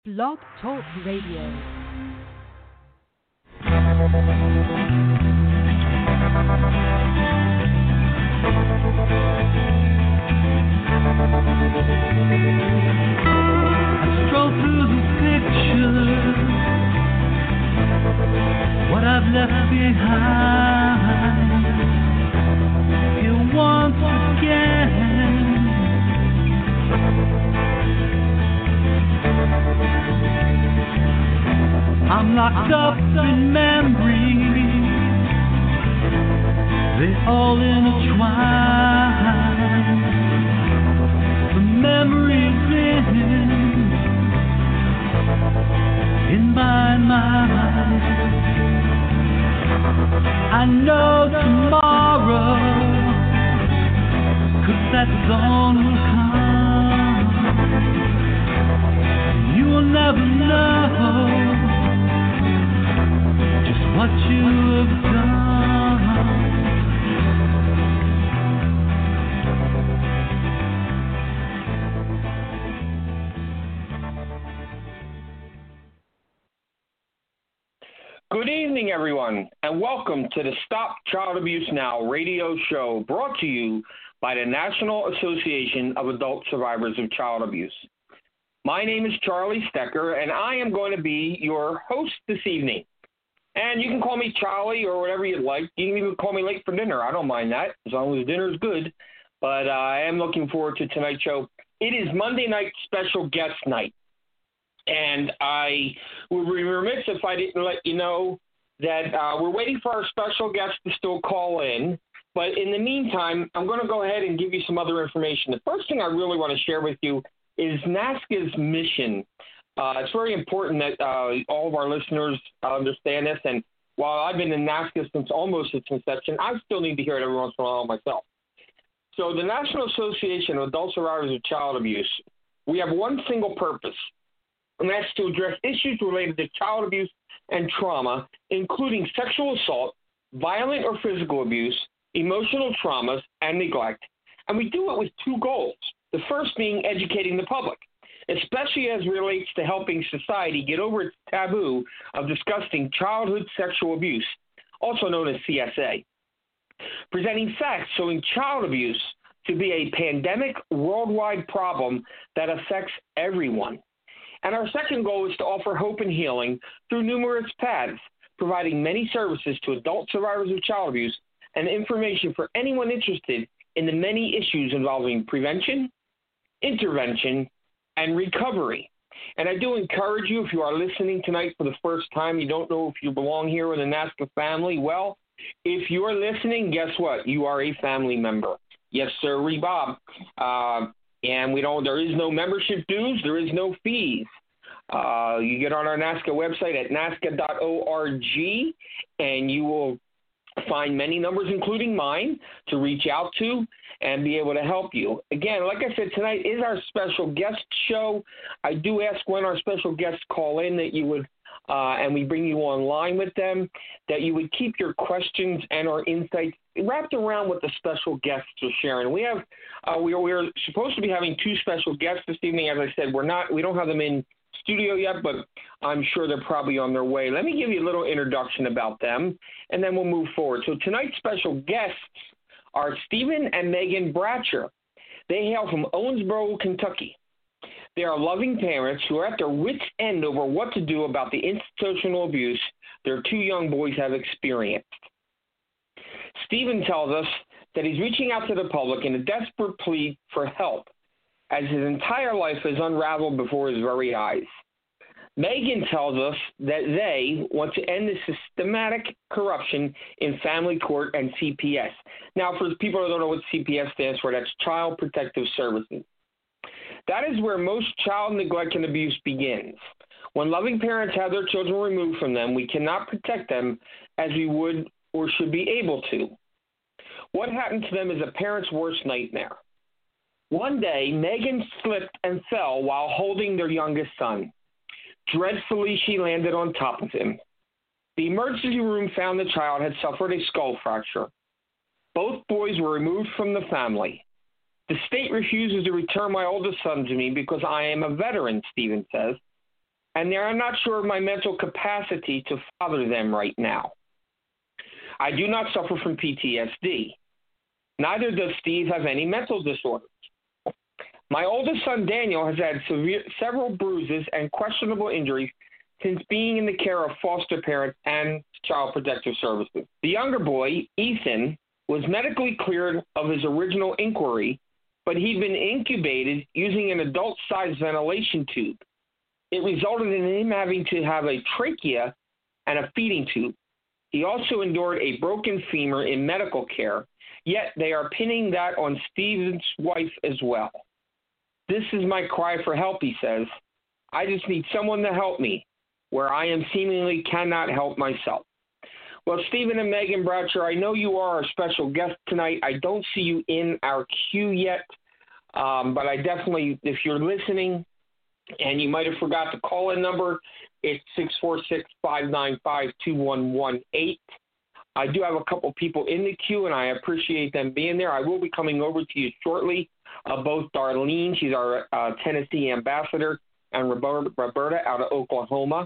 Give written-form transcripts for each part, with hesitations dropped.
Blog Talk Radio. Stroll through the pictures, what I've left behind. Here once again, I'm locked up in memories, they all intertwine. The memories in my mind. I know tomorrow, 'cause that dawn will come. You will never know just what you have done. Good evening, everyone, and welcome to the Stop Child Abuse Now radio show, brought to you by the National Association of Adult Survivors of Child Abuse. My name is Charlie Stecker, and I am going to be your host this evening. And you can call me Charlie or whatever you'd like. You can even call me late for dinner. I don't mind that, as long as dinner's good. But I am looking forward to tonight's show. It is Monday night special guest night. And I would be remiss if I didn't let you know that we're waiting for our special guest to still call in. But in the meantime, I'm going to go ahead and give you some other information. The first thing I really want to share with you is NAASCA's mission. It's very important that all of our listeners understand this. And while I've been in NAASCA since almost its inception, I still need to hear it every once in a while myself. So the National Association of Adult Survivors of Child Abuse, we have one single purpose, and that's to address issues related to child abuse and trauma, including sexual assault, violent or physical abuse, emotional traumas, and neglect. And we do it with two goals. The first being educating the public, especially as relates to helping society get over its taboo of discussing childhood sexual abuse, also known as CSA. Presenting facts showing child abuse to be a pandemic worldwide problem that affects everyone. And our second goal is to offer hope and healing through numerous paths, providing many services to adult survivors of child abuse and information for anyone interested in the many issues involving prevention, intervention, and recovery. And I do encourage you, if you are listening tonight for the first time, you don't know if you belong here in the NAASCA family, well, if you are listening, guess what? You are a family member. Yes, sir, Bob. And there is no membership dues, there is no fees. You get on our NAASCA website at nasca.org, and you will find many numbers, including mine, to reach out to and be able to help you. Again, like I said, tonight is our special guest show. I do ask when our special guests call in that you would, and we bring you online with them, that you would keep your questions and our insights wrapped around what the special guests are sharing. We have, we're supposed to be having two special guests this evening. As I said, we don't have them in studio yet, but I'm sure they're probably on their way. Let me give you a little introduction about them, and then we'll move forward. So tonight's special guests are Stephen and Megan Bratcher. They hail from Owensboro, Kentucky. They are loving parents who are at their wits' end over what to do about the institutional abuse their two young boys have experienced. Stephen tells us that he's reaching out to the public in a desperate plea for help, as his entire life has unraveled before his very eyes. Megan tells us that they want to end the systematic corruption in family court and CPS. Now, for people who don't know what CPS stands for, that's Child Protective Services. That is where most child neglect and abuse begins. When loving parents have their children removed from them, we cannot protect them as we would or should be able to. What happened to them is a parent's worst nightmare. One day, Megan slipped and fell while holding their youngest son. Dreadfully, she landed on top of him. The emergency room found the child had suffered a skull fracture. Both boys were removed from the family. The state refuses to return my oldest son to me because I am a veteran, Stephen says. and they are not sure of my mental capacity to father them right now. I do not suffer from PTSD. Neither does Steve have any mental disorders. My oldest son, Daniel, has had several bruises and questionable injuries since being in the care of foster parents and Child Protective Services. The younger boy, Ethan, was medically cleared of his original inquiry, but he'd been incubated using an adult-sized ventilation tube. It resulted in him having to have a trachea and a feeding tube. He also endured a broken femur in medical care, yet they are pinning that on Steven's wife as well. This is my cry for help, he says. I just need someone to help me, where I am seemingly cannot help myself. Well, Stephen and Megan Bratcher, I know you are our special guest tonight. I don't see you in our queue yet, but I definitely, if you're listening and you might have forgot the call-in number, it's 646-595-2118. I do have a couple people in the queue, and I appreciate them being there. I will be coming over to you shortly. Both Darlene, she's our Tennessee ambassador, and Roberta out of Oklahoma.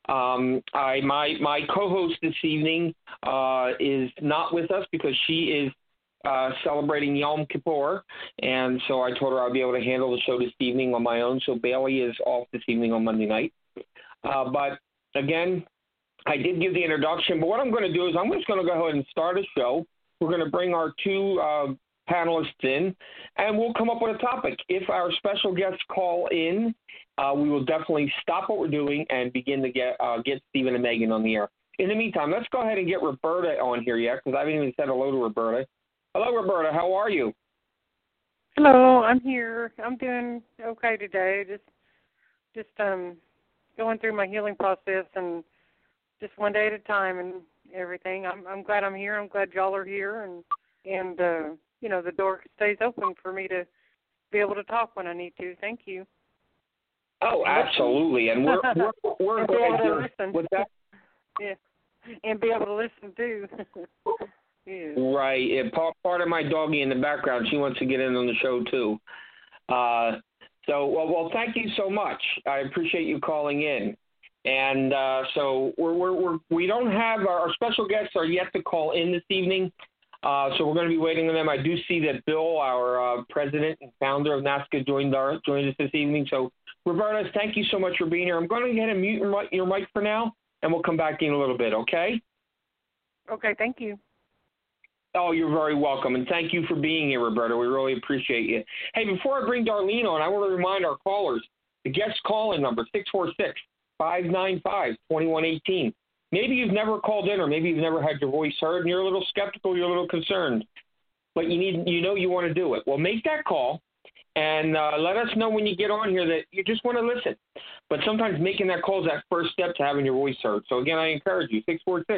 My co-host this evening is not with us because she is celebrating Yom Kippur, and so I told her I'd be able to handle the show this evening on my own. So Bailey is off this evening on Monday night. But again, I did give the introduction, but what I'm going to do is I'm just going to go ahead and start a show. We're going to bring our two panelists in, and we'll come up with a topic. If our special guests call in, we will definitely stop what we're doing and begin to get Stephen and Megan on the air. In the meantime, let's go ahead and get Roberta on here yet, because I haven't even said hello to Roberta. Hello, Roberta. How are you? Hello, I'm here. I'm doing okay today. Just going through my healing process, and just one day at a time and everything. I'm glad I'm here. I'm glad y'all are here, and you know, the door stays open for me to be able to talk when I need to. Thank you. Oh, absolutely, and we're glad you're with that. Yeah, and be able to listen too. Yeah. Right. And part of my doggie in the background, she wants to get in on the show too. Well, thank you so much. I appreciate you calling in. And so we don't have our special guests are yet to call in this evening. So we're going to be waiting on them. I do see that Bill, our president and founder of NAASCA, joined us this evening. So, Roberta, thank you so much for being here. I'm going to go ahead and mute your mic for now, and we'll come back in a little bit, okay? Okay, thank you. Oh, you're very welcome, and thank you for being here, Roberta. We really appreciate you. Hey, before I bring Darlene on, I want to remind our callers, the guest call-in number, 646-595-2118. Maybe you've never called in, or maybe you've never had your voice heard, and you're a little skeptical, you're a little concerned, but you want to do it. Well, make that call, and let us know when you get on here that you just want to listen. But sometimes making that call is that first step to having your voice heard. So, again, I encourage you,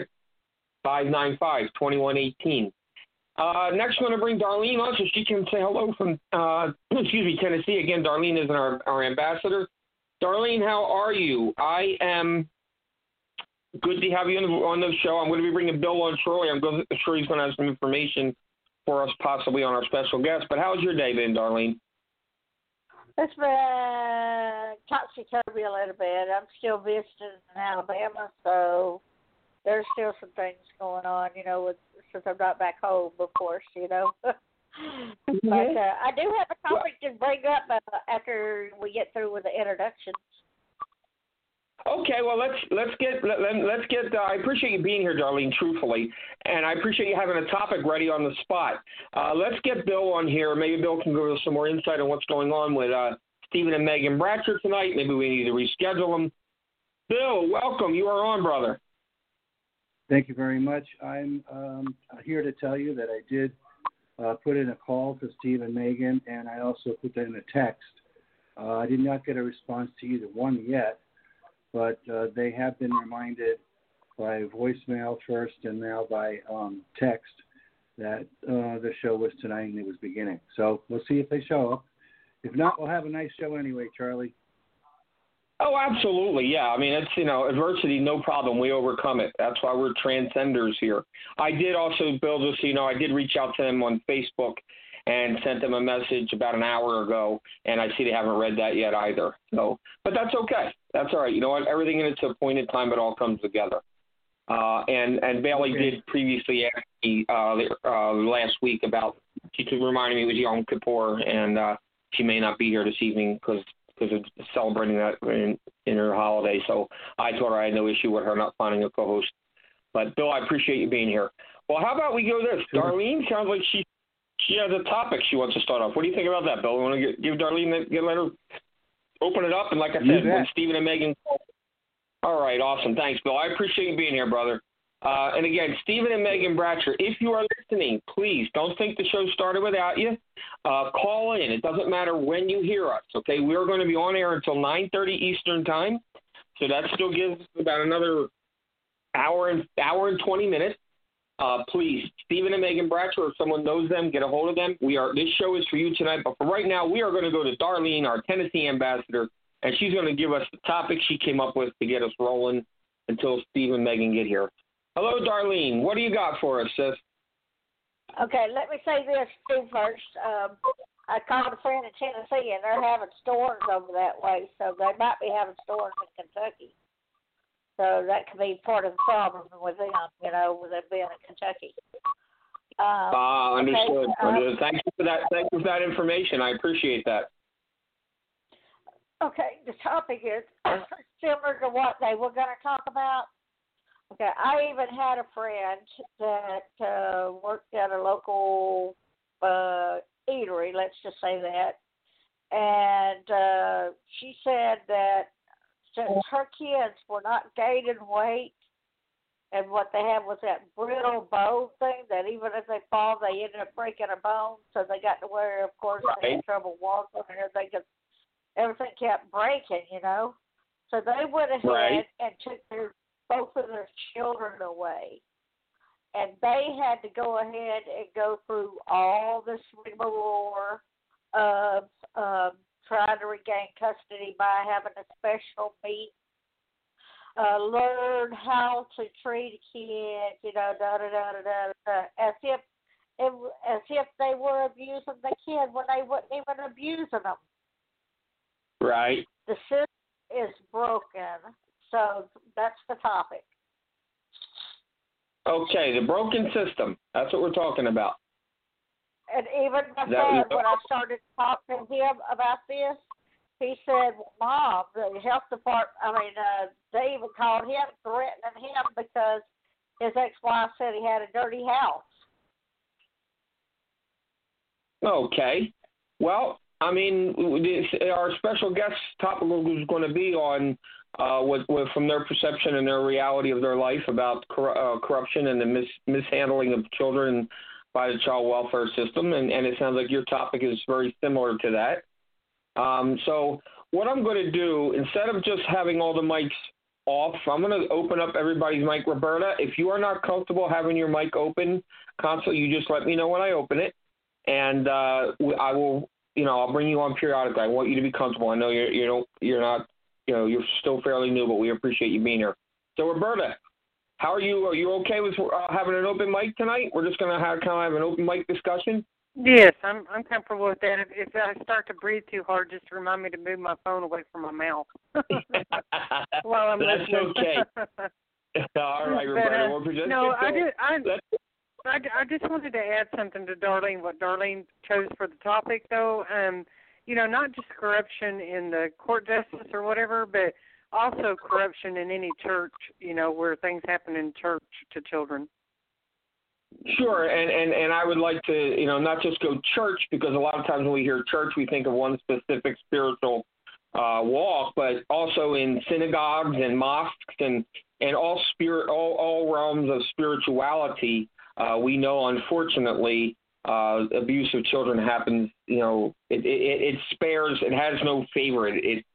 646-595-2118. Next, I'm going to bring Darlene on so she can say hello from, Tennessee. Again, Darlene is our ambassador. Darlene, how are you? I am good to have you on the show. I'm going to be bringing Bill on shortly. I'm sure he's going to have some information for us possibly on our special guest. But how's your day been, Darlene? It's been topsy-turvy a little bit. I'm still visiting in Alabama, so there's still some things going on, since I'm not back home, of course, But I do have a topic to bring up after we get through with the introductions. Okay, well let's get. I appreciate you being here, Darlene. Truthfully, and I appreciate you having a topic ready on the spot. Let's get Bill on here. Maybe Bill can give us some more insight on what's going on with Stephen and Megan Bratcher tonight. Maybe we need to reschedule them. Bill, welcome. You are on, brother. Thank you very much. I'm here to tell you that I did put in a call to Steve and Megan, and I also put in a text. I did not get a response to either one yet, but they have been reminded by voicemail first and now by text that the show was tonight and it was beginning. So we'll see if they show up. If not, we'll have a nice show anyway, Charlie. Oh, absolutely. Yeah. I mean, it's, adversity, no problem. We overcome it. That's why we're transcenders here. I did also, Bill, just so you know, I did reach out to them on Facebook, and sent them a message about an hour ago, and I see they haven't read that yet either. So, but that's okay. That's all right. You know what? Everything in its appointed time, it all comes together. And Bailey did previously ask me last week about, she reminded me it was Yom Kippur, and she may not be here this evening because of celebrating that in her holiday. So I told her I had no issue with her not finding a co-host. But, Bill, I appreciate you being here. Well, how about we go this? Sure. Darlene sounds like she has a topic she wants to start off. What do you think about that, Bill? You want to give Darlene, let her open it up? And like I said, when Stephen and Megan call. All right, awesome. Thanks, Bill. I appreciate you being here, brother. And again, Stephen and Megan Bratcher, if you are listening, please don't think the show started without you. Call in. It doesn't matter when you hear us, okay? We're going to be on air until 9:30 Eastern time, so that still gives us about another hour and 20 minutes. Please, Stephen and Megan Bratcher, if someone knows them, get a hold of them. This show is for you tonight, but for right now, we are going to go to Darlene, our Tennessee ambassador, and she's going to give us the topic she came up with to get us rolling until Steve and Megan get here. Hello, Darlene. What do you got for us, sis? Okay, let me say this too first. I called a friend in Tennessee, and they're having storms over that way, so they might be having storms in Kentucky. So that could be part of the problem with them, with them being in Kentucky. Understood. Okay, Thank you for that. Thank you for that information. I appreciate that. Okay, the topic is similar to what they were going to talk about. Okay, I even had a friend that worked at a local eatery, let's just say that, and she said that since her kids were not gaining weight, and what they had was that brittle bone thing, that even if they fall, they ended up breaking a bone, so they got to where, of course, they had trouble walking and everything kept breaking, So they went ahead and took both of their children away. And they had to go ahead and go through all this rigmarole of trying to regain custody by having a special meet, learn how to treat a kid, as if they were abusing the kid when they wasn't even abusing them. Right. The system is broken, so that's the topic. Okay, the broken system. That's what we're talking about. And even my son, when I started talking to him about this, he said, Mom, the health department, they even called him, threatening him because his ex-wife said he had a dirty house. Okay. Well, our special guest topic is going to be on what from their perception and their reality of their life about corruption and the mishandling of children by the child welfare system, and it sounds like your topic is very similar to that. So what I'm going to do, instead of just having all the mics off, I'm going to open up everybody's mic. Roberta, if you are not comfortable having your mic open, Consul, you just let me know when I open it, and I will, I'll bring you on periodically. I want you to be comfortable. I know you're not, you're still fairly new, but we appreciate you being here. So Roberta, how are you? Are you okay with having an open mic tonight? We're just going to have an open mic discussion. Yes, I'm comfortable with that. If I start to breathe too hard, just remind me to move my phone away from my mouth while I'm listening. That's okay. All right, Roberta. I just wanted to add something to Darlene. What Darlene chose for the topic, though, not just corruption in the court justice or whatever, but also corruption in any church, where things happen in church to children. Sure, and I would like to, not just go church, because a lot of times when we hear church, we think of one specific spiritual walk, but also in synagogues and mosques and all realms of spirituality. We know, unfortunately, abuse of children happens. It spares. It has no favor.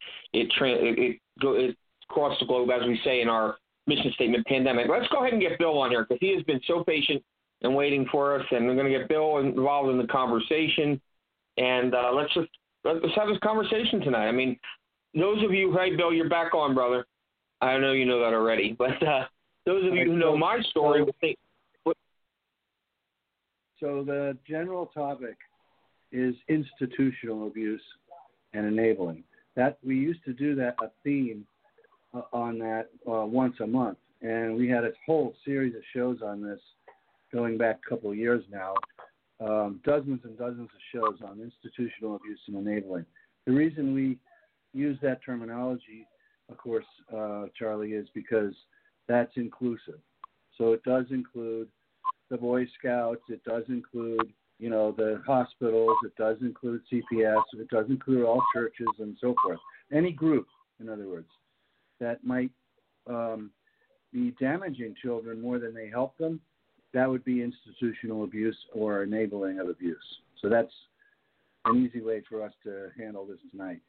It across the globe, as we say in our mission statement, pandemic. Let's go ahead and get Bill on here, because he has been so patient and waiting for us, and we're going to get Bill involved in the conversation. And let's have this conversation tonight. Those of you, hey, Bill, you're back on, brother. I know you know that already, but those of you who know my story will think. So the general topic is institutional abuse and enabling. That we used to do that a theme on that once a month, and we had a whole series of shows on this going back a couple of years now, dozens and dozens of shows on institutional abuse and enabling. The reason we use that terminology, of course, Charlie, is because that's inclusive. So it does include the Boy Scouts, it does include, the hospitals, it does include CPS, it does include all churches and so forth. Any group, in other words, that might be damaging children more than they help them, that would be institutional abuse or enabling of abuse. So that's an easy way for us to handle this tonight.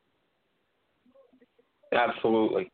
Absolutely.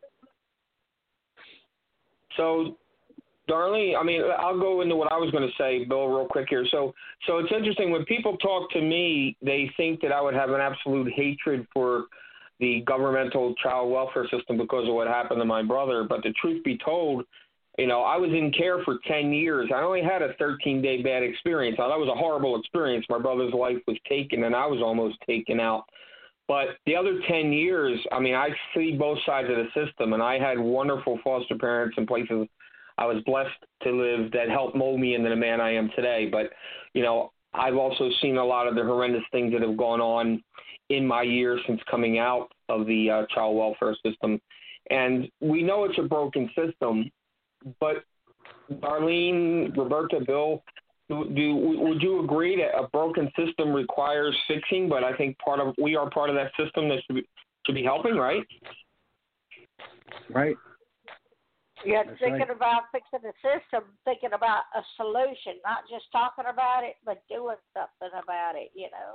So, Darlene, I'll go into what I was going to say, Bill, real quick here. So it's interesting. When people talk to me, they think that I would have an absolute hatred for the governmental child welfare system because of what happened to my brother. But the truth be told, I was in care for 10 years. I only had a 13-day bad experience. Now, that was a horrible experience. My brother's life was taken, and I was almost taken out. But the other 10 years, I see both sides of the system, and I had wonderful foster parents in places I was blessed to live that helped mold me into the man I am today. But, I've also seen a lot of the horrendous things that have gone on in my years since coming out of the child welfare system. And we know it's a broken system, but Darlene, Roberta, Bill, would you agree that a broken system requires fixing? But I think we are part of that system that should be helping, right? Right. Yeah, That's thinking right. about fixing the system, thinking about a solution, not just talking about it, but doing something about it,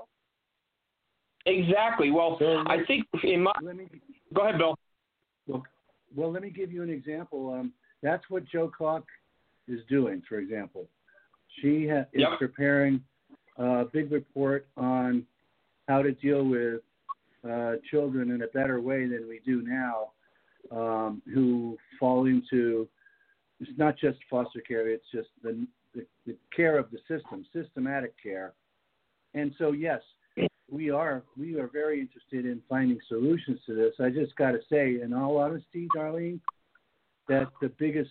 Exactly. Well, So I think go ahead, Bill. Well, let me give you an example. That's what Joe Clark is doing, for example. She is preparing a big report on how to deal with children in a better way than we do now, who fall into, it's not just foster care, it's just the care of the system, systematic care. And so, yes, we are very interested in finding solutions to this. I just got to say, in all honesty, Darlene, that the biggest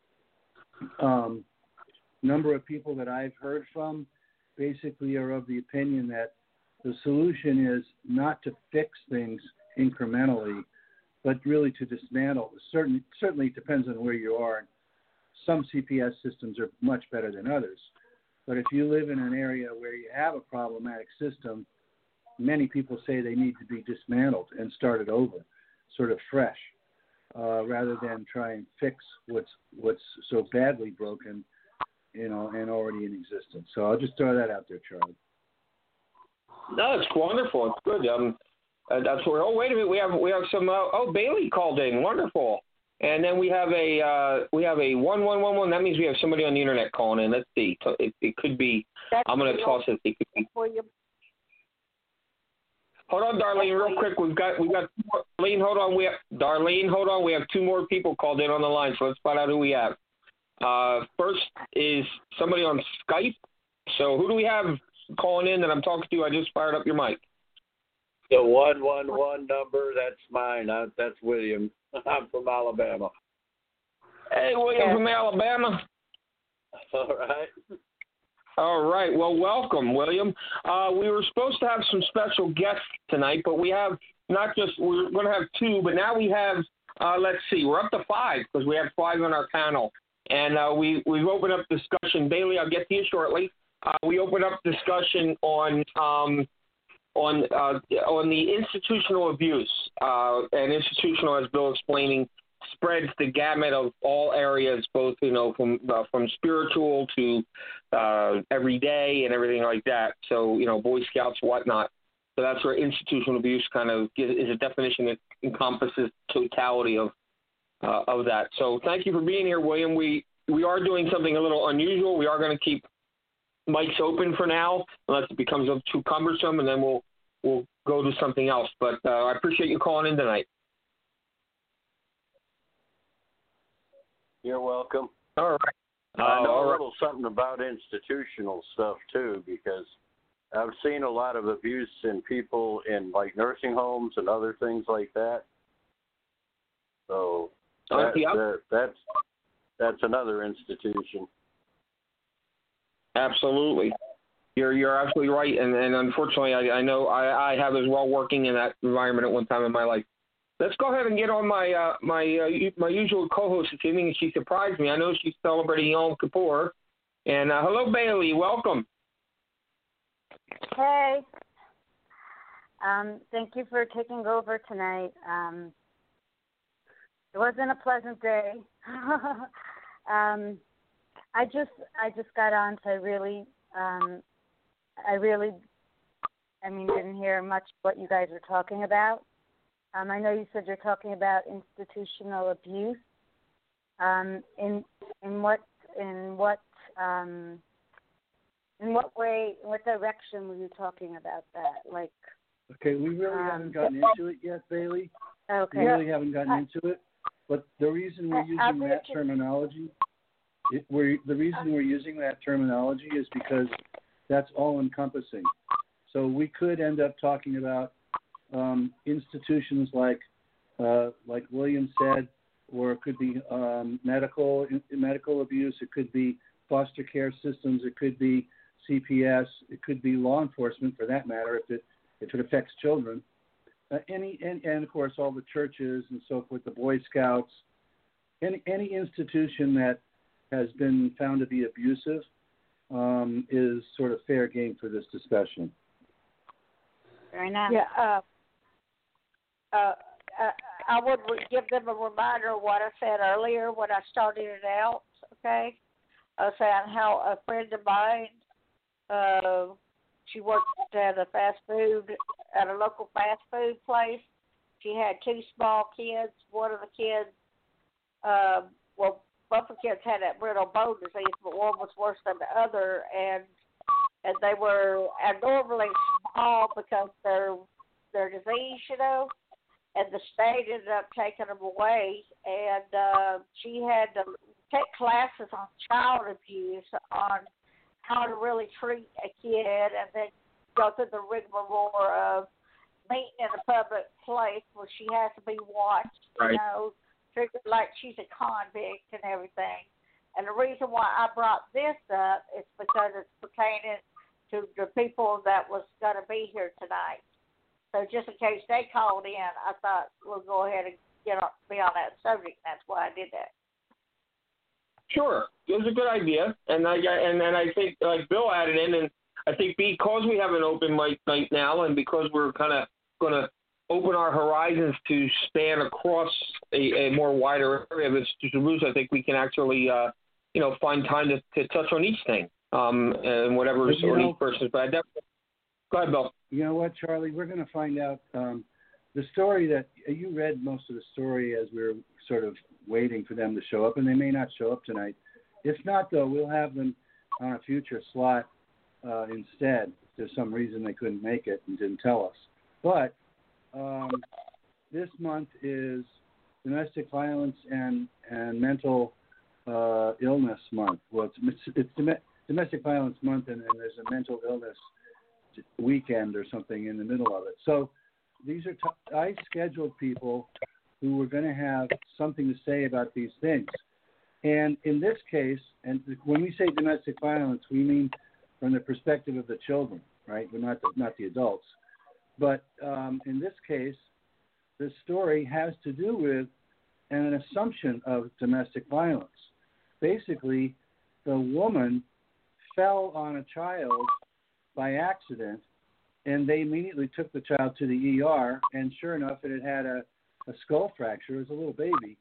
number of people that I've heard from basically are of the opinion that the solution is not to fix things incrementally, but really to dismantle. Certainly it depends on where you are. Some CPS systems are much better than others. But if you live in an area where you have a problematic system, many people say they need to be dismantled and started over, sort of fresh, rather than try and fix what's so badly broken, and already in existence. So I'll just throw that out there, Charlie. No, it's wonderful. It's good. That's where. Oh, wait a minute. We have some. Bailey called in. Wonderful. And then we have a 1111. That means we have somebody on the internet calling in. Let's see. It could be. I'm going to toss it. It could be. Hold on, Darlene, real quick. We've got. Darlene, hold on. We have two more people called in on the line. So let's find out who we have. First is somebody on Skype. So who do we have calling in that I'm talking to? I just fired up your mic. The 111 number, that's mine. That's William. I'm from Alabama. Hey, William from Alabama. All right. Well, welcome, William. We were supposed to have some special guests tonight, but we have we're going to have two, but now we have, let's see, we're up to 5 because we have 5 on our panel. And we've opened up discussion. Bailey, I'll get to you shortly. We opened up discussion on the institutional abuse, and institutional, as Bill explaining, spreads the gamut of all areas, both from spiritual to everyday and everything like that. So Boy Scouts, whatnot. So that's where institutional abuse kind of is a definition that encompasses totality of that. So thank you for being here, William. We are doing something a little unusual. We are going to keep mics open for now, unless it becomes too cumbersome, and then we'll go to something else. But I appreciate you calling in tonight. You're welcome. All right. I know a little something about institutional stuff, too, because I've seen a lot of abuse in people in like nursing homes and other things like that. So that's another institution. Absolutely. You're absolutely right, and unfortunately, I know I have as well, working in that environment at one time in my life. Let's go ahead and get on my my usual co-host this evening, and she surprised me. I know she's celebrating Yom Kippur, and hello, Bailey, welcome. Hey, thank you for taking over tonight. It wasn't a pleasant day. I just got on, so I didn't hear much what you guys were talking about. I know you said you're talking about institutional abuse. In what way, what direction were you talking about that? Like, okay, we really haven't gotten into it yet, Bailey. Okay. We really haven't gotten into it. But the reason we're using that terminology, is because that's all encompassing. So we could end up talking about institutions like William said, or it could be medical abuse. It could be foster care systems. It could be CPS. It could be law enforcement, for that matter, if it affects children. And of course all the churches and so forth, the Boy Scouts, any institution that has been found to be abusive is sort of fair game for this discussion. Fair enough. Yeah. I would give them a reminder of what I said earlier when I started it out. Okay, I was saying how a friend of mine, she worked at a local fast food place. She had two small kids. One of the kids, both the kids had that brittle bone disease, but one was worse than the other, and they were abnormally small because their disease, and the state ended up taking them away, and she had to take classes on child abuse, on how to really treat a kid, and then go through the rigmarole of meeting in a public place where she has to be watched, right. Treated like she's a convict and everything. And the reason why I brought this up is because it's pertaining to the people that was going to be here tonight. So just in case they called in, I thought we'll go ahead and be on that subject. That's why I did that. Sure, it was a good idea, and I think like Bill added in, and I think because we have an open mic night now, and because we're kind of going to open our horizons to span across a more wider area of institutional abuse, I think we can actually find time to touch on each thing and whatever is on each person. But I definitely go ahead, Bill. You know what, Charlie? We're going to find out the story that you read most of the story as we were sort of waiting for them to show up, and they may not show up tonight. If not, though, we'll have them on a future slot instead. If there's some reason they couldn't make it and didn't tell us. But this month is Domestic Violence and Mental Illness Month. Well, it's Domestic Violence Month, and there's a mental illness weekend or something in the middle of it. So these are I scheduled people who were going to have something to say about these things. And in this case, and when we say domestic violence, we mean from the perspective of the children, right? We're not the adults. But in this case, the story has to do with an assumption of domestic violence. Basically, the woman fell on a child by accident, and they immediately took the child to the ER, and sure enough, it had a skull fracture. It was a little baby.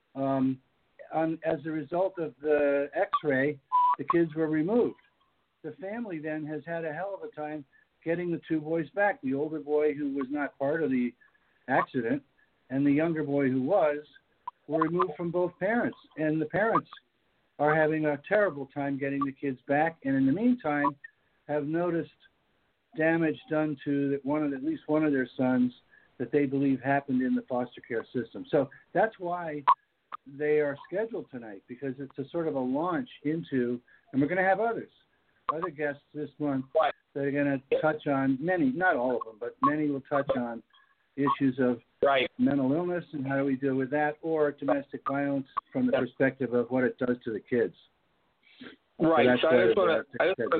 As a result of the X-ray, the kids were removed. The family then has had a hell of a time getting the two boys back. The older boy, who was not part of the accident, and the younger boy who was, were removed from both parents. And the parents are having a terrible time getting the kids back, and in the meantime have noticed damage done to at least one of their sons that they believe happened in the foster care system. So that's why they are scheduled tonight, because it's a sort of a launch into, and we're going to have other guests this month that are going to touch on many, not all of them, but many will touch on issues of mental illness and how do we deal with that, or domestic violence from the perspective of what it does to the kids. Right. So I just want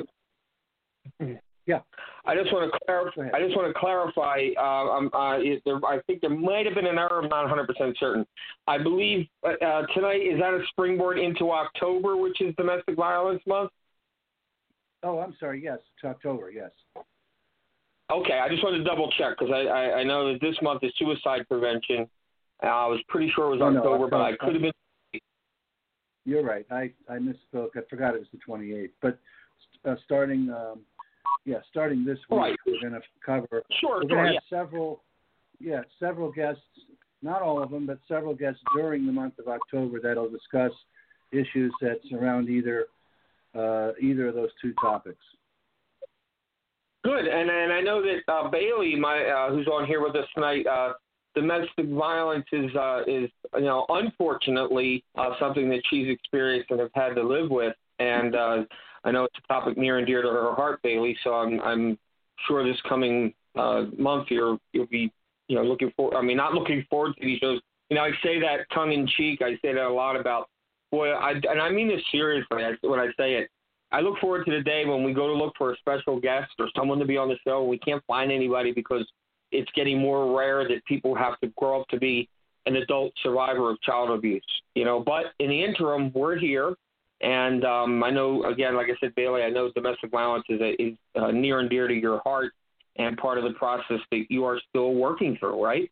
to clarify. I think there might have been an error. I'm not 100% certain. I believe tonight is that a springboard into October, which is Domestic Violence Month. Oh, I'm sorry. Yes, it's October. Yes. Okay, I just wanted to double check because I know that this month is suicide prevention. I was pretty sure it was October, but I could have been. You're right. I misspoke. I forgot it was the 28th. But starting this week, we're going to cover. We're going to have several guests. Not all of them, but several guests during the month of October that'll discuss issues that surround either of those two topics. Good, and I know that Bailey, who's on here with us tonight, domestic violence is unfortunately something that she's experienced and have had to live with, and I know it's a topic near and dear to her heart, Bailey. So I'm sure this coming month you'll be looking for. I mean, not looking forward to these shows. I say that tongue in cheek. I say that a lot about and I mean this seriously when I say it. I look forward to the day when we go to look for a special guest or someone to be on the show and we can't find anybody because it's getting more rare that people have to grow up to be an adult survivor of child abuse. But in the interim, we're here. And I know, again, like I said, Bailey, I know domestic violence is near and dear to your heart and part of the process that you are still working through, right?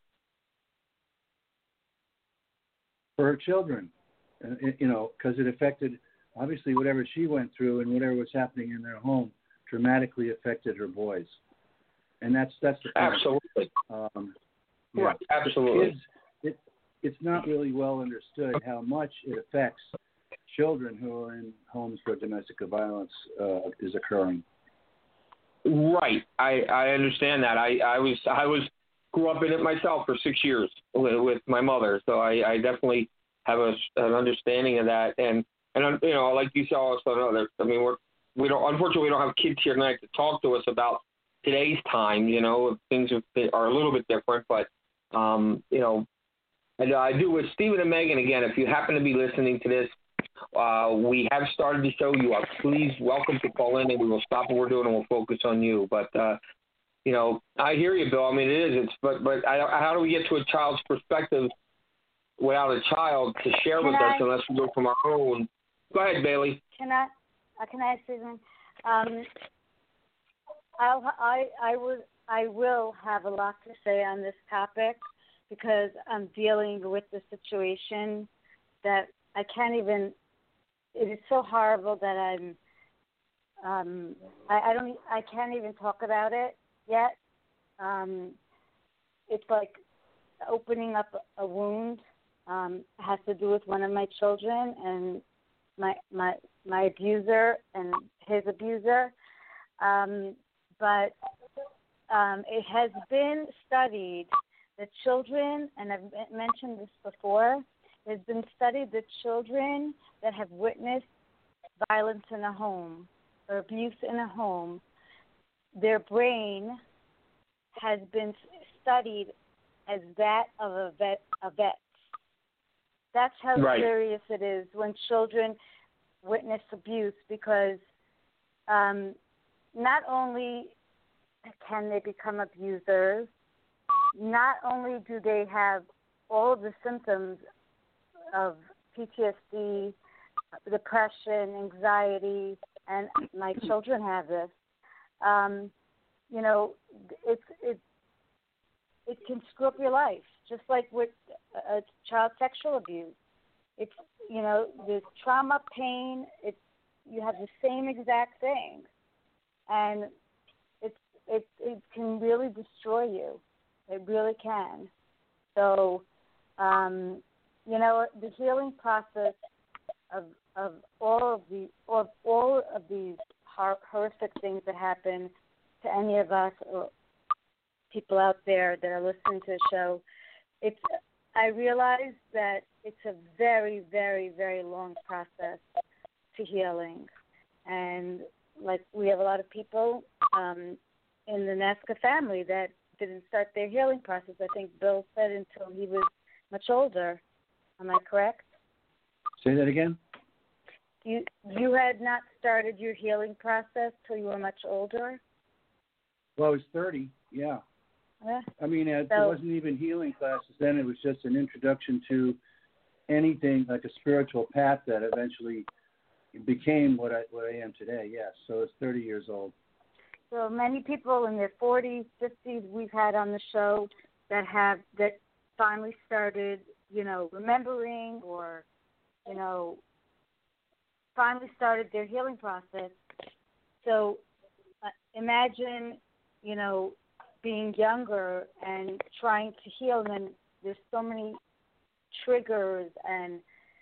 For her children, because it affected, obviously, whatever she went through and whatever was happening in their home dramatically affected her boys. And that's the point. Absolutely. Right. Absolutely. Kids, it's not really well understood how much it affects children who are in homes where domestic violence is occurring. Right. I understand that. I grew up in it myself for 6 years with my mother, so I definitely have an understanding of that. And like you saw also know, I mean, unfortunately we don't have kids here tonight to talk to us about today's time. Things are a little bit different, but I do with Stephen and Megan again. If you happen to be listening to this, we have started the show. You are please welcome to call in, and we will stop what we're doing and we'll focus on you. But I hear you, Bill. I mean, it is. But how do we get to a child's perspective without a child to share with us unless we go from our own? Go ahead, Bailey. Can I ask Susan? I will have a lot to say on this topic because I'm dealing with the situation that I can't even. It is so horrible that I can't even talk about it yet. It's like opening up a wound. Has to do with one of my children and my abuser and his abuser. But it has been studied that children, and I've mentioned this before, it's been studied that children that have witnessed violence in a home or abuse in a home, their brain has been studied as that of a vet. That's how serious it is when children witness abuse, because not only can they become abusers, not only do they have all of the symptoms of PTSD, depression, anxiety, and my children have this. It can screw up your life, just like with child sexual abuse. It's the trauma, pain. You have the same exact thing, and it can really destroy you. It really can. So, the healing process of all of these horrific things that happen to any of us or people out there that are listening to the show, I realize that it's a very, very, very long process to healing. And like we have a lot of people in the Nazca family that didn't start their healing process. I think Bill said until he was much older. Am I correct? Say that again? You had not started your healing process till you were much older? Well, I was 30, yeah. Yeah. I mean, it wasn't even healing classes then. It was just an introduction to anything like a spiritual path that eventually became what I am today, yes. So it's 30 years old. So many people in their 40s, 50s we've had on the show that finally started, remembering or, finally started their healing process. So imagine, being younger and trying to heal, and then there's so many triggers and,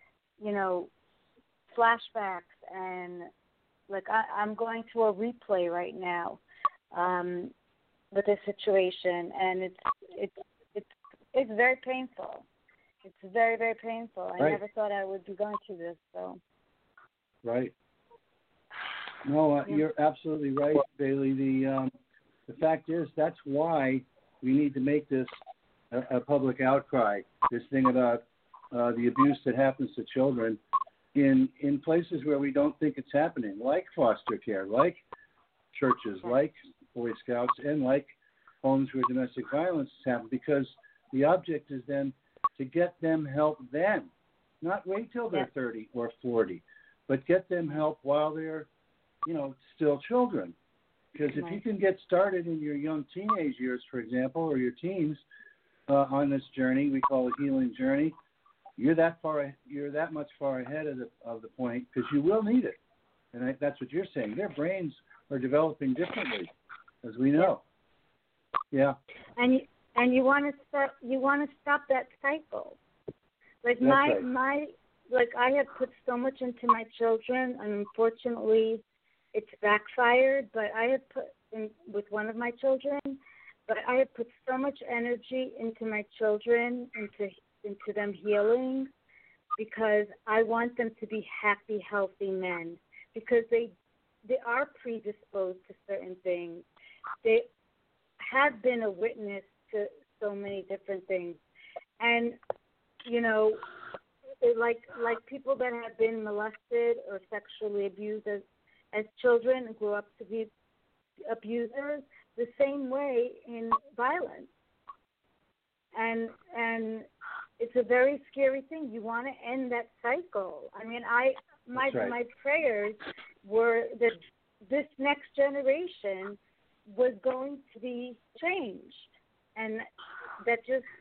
flashbacks, and like I'm going through a replay right now with this situation, and it's very painful. It's very, very painful. I never thought I would be going through this. So. Right. No, you're absolutely right, Bailey. The fact is that's why we need to make this a public outcry. This thing about the abuse that happens to children in places where we don't think it's happening, like foster care, like churches, like Boy Scouts, and like homes where domestic violence is happening, because the object is then to get them help then, not wait till they're 30 or 40, but get them help while they're, still children. Because if you can get started in your young teenage years, for example, or your teens on this journey we call a healing journey, you're that much far ahead of the point, because you will need it. And that's what you're saying. Their brains are developing differently, as we know. Yeah. And you want to stop that cycle. Like I have put so much into my children, and unfortunately, it's backfired. But I have put in with one of my children, but I have put so much energy into my children, into them healing, because I want them to be happy, healthy men, because they are predisposed to certain things. They have been a witness to so many different things, and like people that have been molested or sexually abused as children and grew up to be abusers, the same way in violence. And it's a very scary thing. You want to end that cycle. I mean, my prayers were that this next generation was going to be changed, and that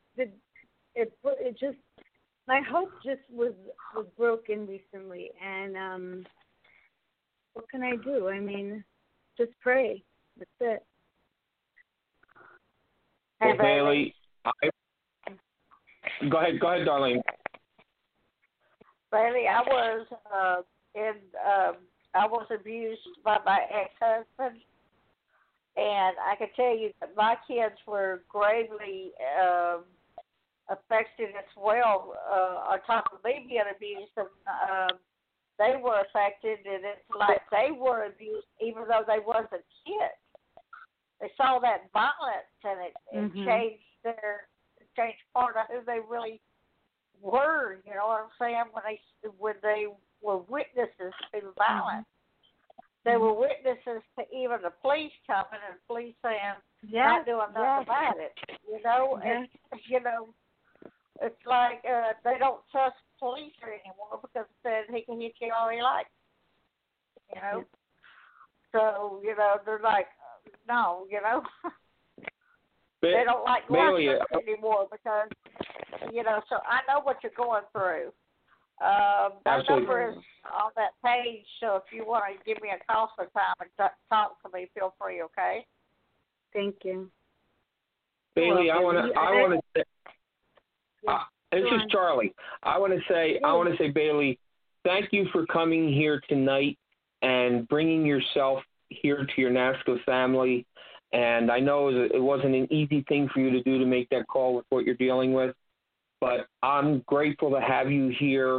my hope just was broken recently. And what can I do? I mean, just pray. That's it. Well, Bailey, go ahead, Darlene. Bailey, I was abused by my ex-husband, and I can tell you that my kids were gravely affected as well. On top of me being abused, they were affected, and it's like they were abused even though they wasn't kids. They saw that violence, and it changed part of who they really were. You know what I'm saying? When they were witnesses to the violence, they were witnesses to even the police coming and police saying not doing nothing about it. And it's like they don't trust police anymore because it says he can hit you all he likes. So they're like, no, they don't like Bailey anymore because So I know what you're going through. My number is on that page, so if you want to give me a call sometime and talk to me, feel free. Okay. Thank you. Bailey, I want to say. This is Charlie. I want to say, Bailey, thank you for coming here tonight and bringing yourself here to your Nazca family. And I know it wasn't an easy thing for you to do, to make that call with what you're dealing with, but I'm grateful to have you here.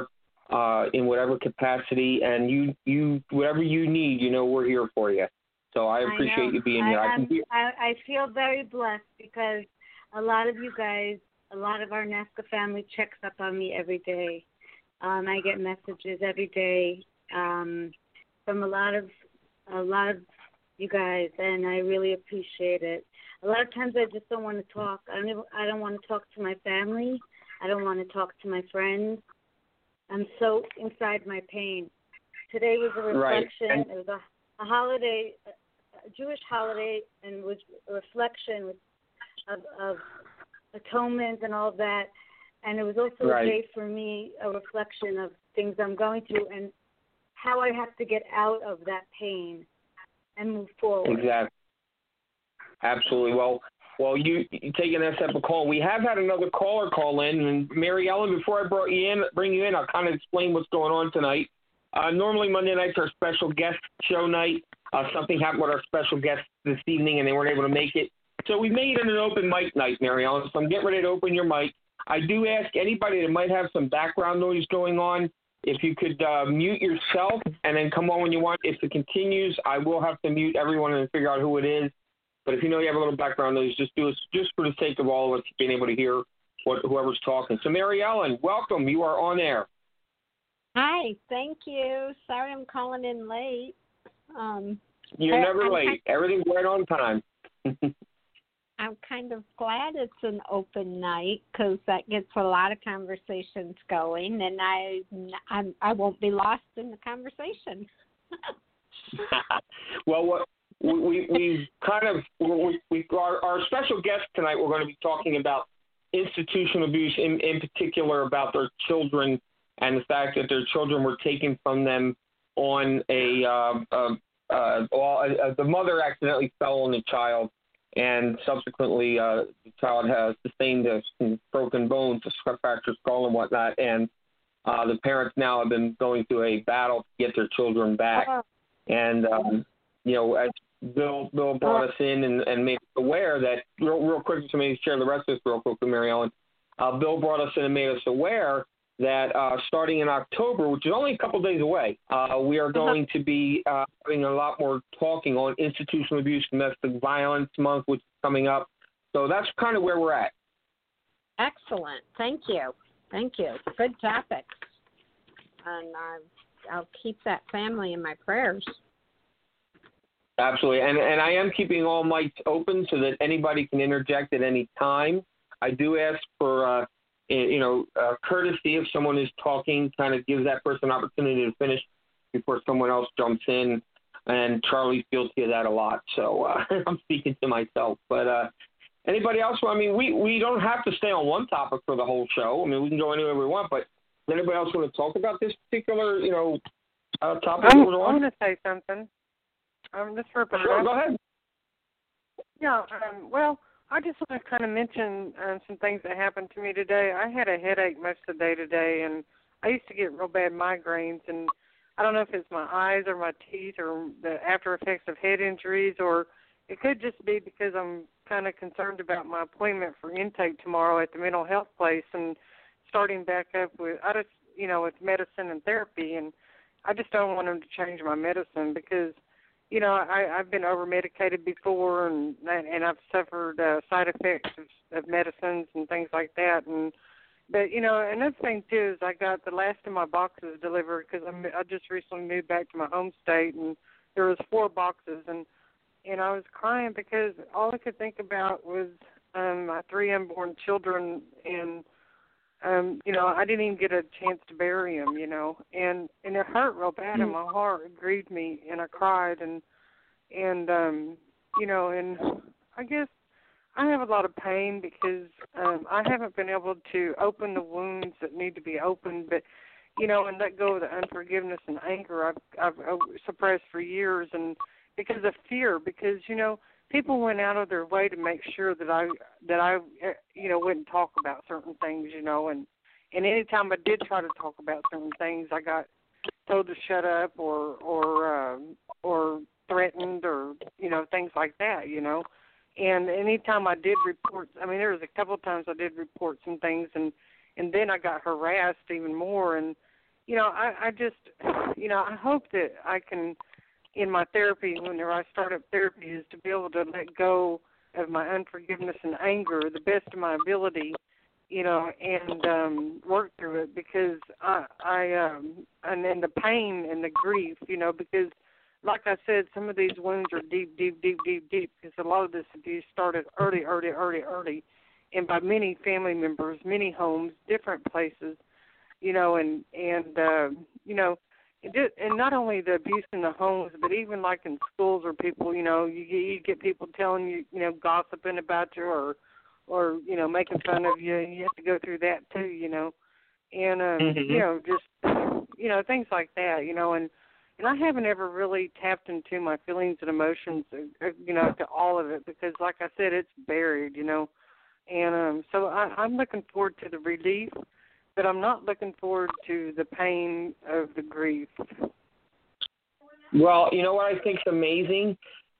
in whatever capacity, and you whatever you need, we're here for you. So I appreciate you being here. I feel very blessed because a lot of you guys, a lot of our NASCA family checks up on me every day. I get messages every day from a lot of you guys, and I really appreciate it. A lot of times I just don't want to talk. I don't want to talk to my family. I don't want to talk to my friends. I'm so inside my pain. Today was a reflection. Right. It was a holiday, a Jewish holiday, and was a reflection of atonement and all of that. And it was also a day for me, a reflection of things I'm going through and how I have to get out of that pain and move forward. Exactly. Absolutely. Well, you taking that step of call. We have had another caller call in, and Mary Ellen, before I bring you in, I'll kind of explain what's going on tonight. Normally Monday nights are special guest show night. Something happened with our special guest this evening, and they weren't able to make it. So we made it an open mic night, Mary Ellen. So I'm getting ready to open your mic. I do ask anybody that might have some background noise going on, if you could mute yourself and then come on when you want. If it continues, I will have to mute everyone and figure out who it is. But if you know you have a little background noise, just do it just for the sake of all of us being able to hear whoever's talking. So, Mary Ellen, welcome. You are on air. Hi, thank you. Sorry I'm calling in late. You're never late. Everything's right on time. I'm kind of glad it's an open night because that gets a lot of conversations going, and I won't be lost in the conversation. Well, we kind of our special guest tonight. We're going to be talking about institutional abuse, in particular about their children and the fact that their children were taken from them on the mother accidentally fell on the child. And subsequently, the child has sustained some broken bones, a fractured skull and whatnot. And the parents now have been going through a battle to get their children back. And, as Bill brought us in and made us aware that, real quick, just to maybe share the rest of this real quick with Mary Ellen. Bill brought us in and made us aware that starting in October, which is only a couple of days away, we are going to be having a lot more talking on institutional abuse, domestic violence month, which is coming up. So that's kind of where we're at. Excellent. Thank you. Good topic. And I'll keep that family in my prayers. Absolutely. And I am keeping all mics open so that anybody can interject at any time. I do ask for courtesy if someone is talking, kind of gives that person an opportunity to finish before someone else jumps in. And Charlie's guilty of that a lot, so I'm speaking to myself. But anybody else? I mean, we don't have to stay on one topic for the whole show. I mean, we can go anywhere we want. But does anybody else want to talk about this particular, topic? I want to say something. Just for Sure, go ahead. Yeah. Well, I just want to kind of mention some things that happened to me today. I had a headache most of the day today, and I used to get real bad migraines, and I don't know if it's my eyes or my teeth or the after effects of head injuries, or it could just be because I'm kind of concerned about my appointment for intake tomorrow at the mental health place and starting back up with with medicine and therapy, and I just don't want them to change my medicine because I've been over-medicated before, and I've suffered side effects of medicines and things like that. But another thing, too, is I got the last of my boxes delivered because I just recently moved back to my home state, and there was 4 boxes, and I was crying because all I could think about was my 3 unborn children, and I didn't even get a chance to bury them, and it hurt real bad in my heart. It grieved me, and I cried, and I guess I have a lot of pain because I haven't been able to open the wounds that need to be opened, but, and let go of the unforgiveness and anger I've suppressed for years, and because of fear, because, people went out of their way to make sure that I wouldn't talk about certain things, and any time I did try to talk about certain things, I got told to shut up or threatened or things like that, And any time I did report, there was a couple of times I did report some things, and then I got harassed even more, and I just, I hope that I can, in my therapy, whenever I start up therapy, is to be able to let go of my unforgiveness and anger the best of my ability, and work through it, because and then the pain and the grief, because like I said, some of these wounds are deep, deep, deep, deep, deep, because a lot of this abuse started early, and by many family members, many homes, different places, and not only the abuse in the homes, but even like in schools or people, you get people telling you, gossiping about you or making fun of you. You have to go through that too, and just things like that, and I haven't ever really tapped into my feelings and emotions, to all of it, because like I said, it's buried, and so I'm looking forward to the relief, but I'm not looking forward to the pain of the grief. Well, you know what I think's amazing?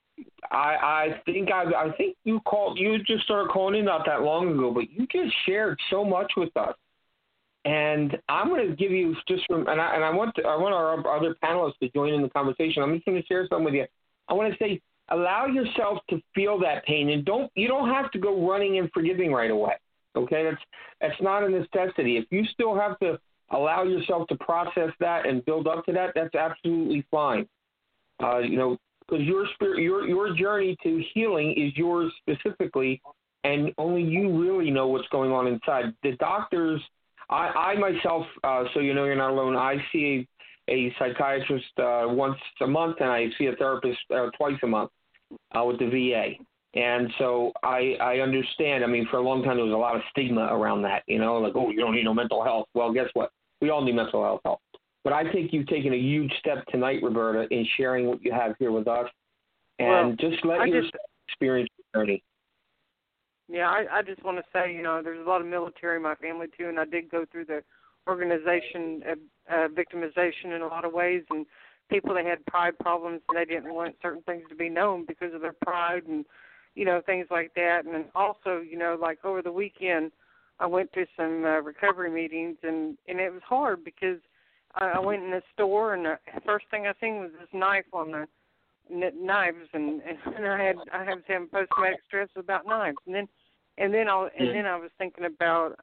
I think you just started calling in not that long ago, but you just shared so much with us. And I'm going to give you I want our other panelists to join in the conversation. I'm just going to share something with you. I want to say, allow yourself to feel that pain, and you don't have to go running and forgiving right away. Okay, that's not a necessity. If you still have to allow yourself to process that and build up to that, that's absolutely fine. Because your journey to healing is yours specifically, and only you really know what's going on inside. The doctors, I myself, so you're not alone. I see a psychiatrist once a month, and I see a therapist twice a month with the VA. And so I understand. I mean, for a long time, there was a lot of stigma around that, like, oh, you don't need no mental health. Well, guess what? We all need mental health help. But I think you've taken a huge step tonight, Roberta, in sharing what you have here with us. And just let your experience your journey. Yeah, I just want to say, there's a lot of military in my family, too, and I did go through the organization victimization in a lot of ways, and people that had pride problems, and they didn't want certain things to be known because of their pride and, things like that. And also, like over the weekend, I went to some recovery meetings, and it was hard because I went in a store, and the first thing I seen was this knife on the knives, and I was having post-traumatic stress about knives, and then I was thinking about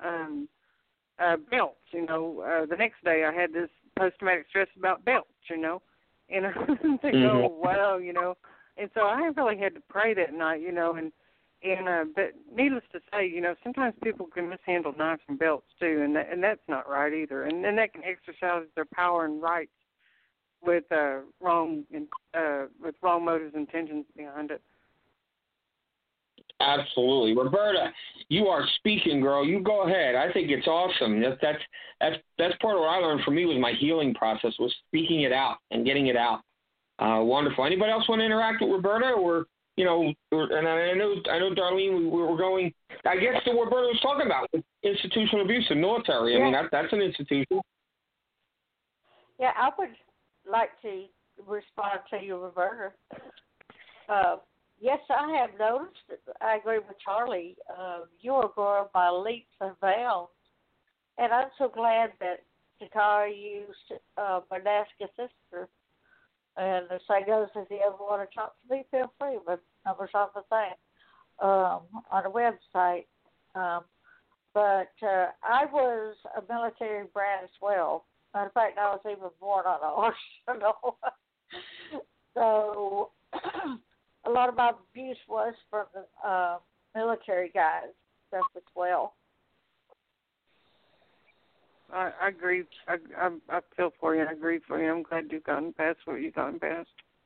belts. The next day I had this post-traumatic stress about belts. And I was thinking, oh wow, and so I really had to pray that night, but needless to say, sometimes people can mishandle knives and belts too, and that's not right either, and that can exercise their power and rights with wrong motives and intentions behind it. Absolutely, Roberta, you are speaking, girl. You go ahead. I think it's awesome. That's part of what I learned from me was my healing process was speaking it out and getting it out. Wonderful. Anybody else want to interact with Roberta, or and I know Darlene, we were going. I guess the Roberta was talking about institutional abuse in military. I mean that's an institution. Yeah, I would like to respond to you, Roberta. Yes, I have noticed. I agree with Charlie. You are growing by leaps and bounds, and I'm so glad that Takara used Manaska Sister. And the same goes, if you ever want to talk to me, feel free. My number's on the thing on the website. But I was a military brat as well. Matter of fact, I was even born on an arsenal. So a lot of my abuse was from the military guys, stuff as well. I agree. I feel for you. I agree for you. I'm glad you've gotten past what you've gotten past.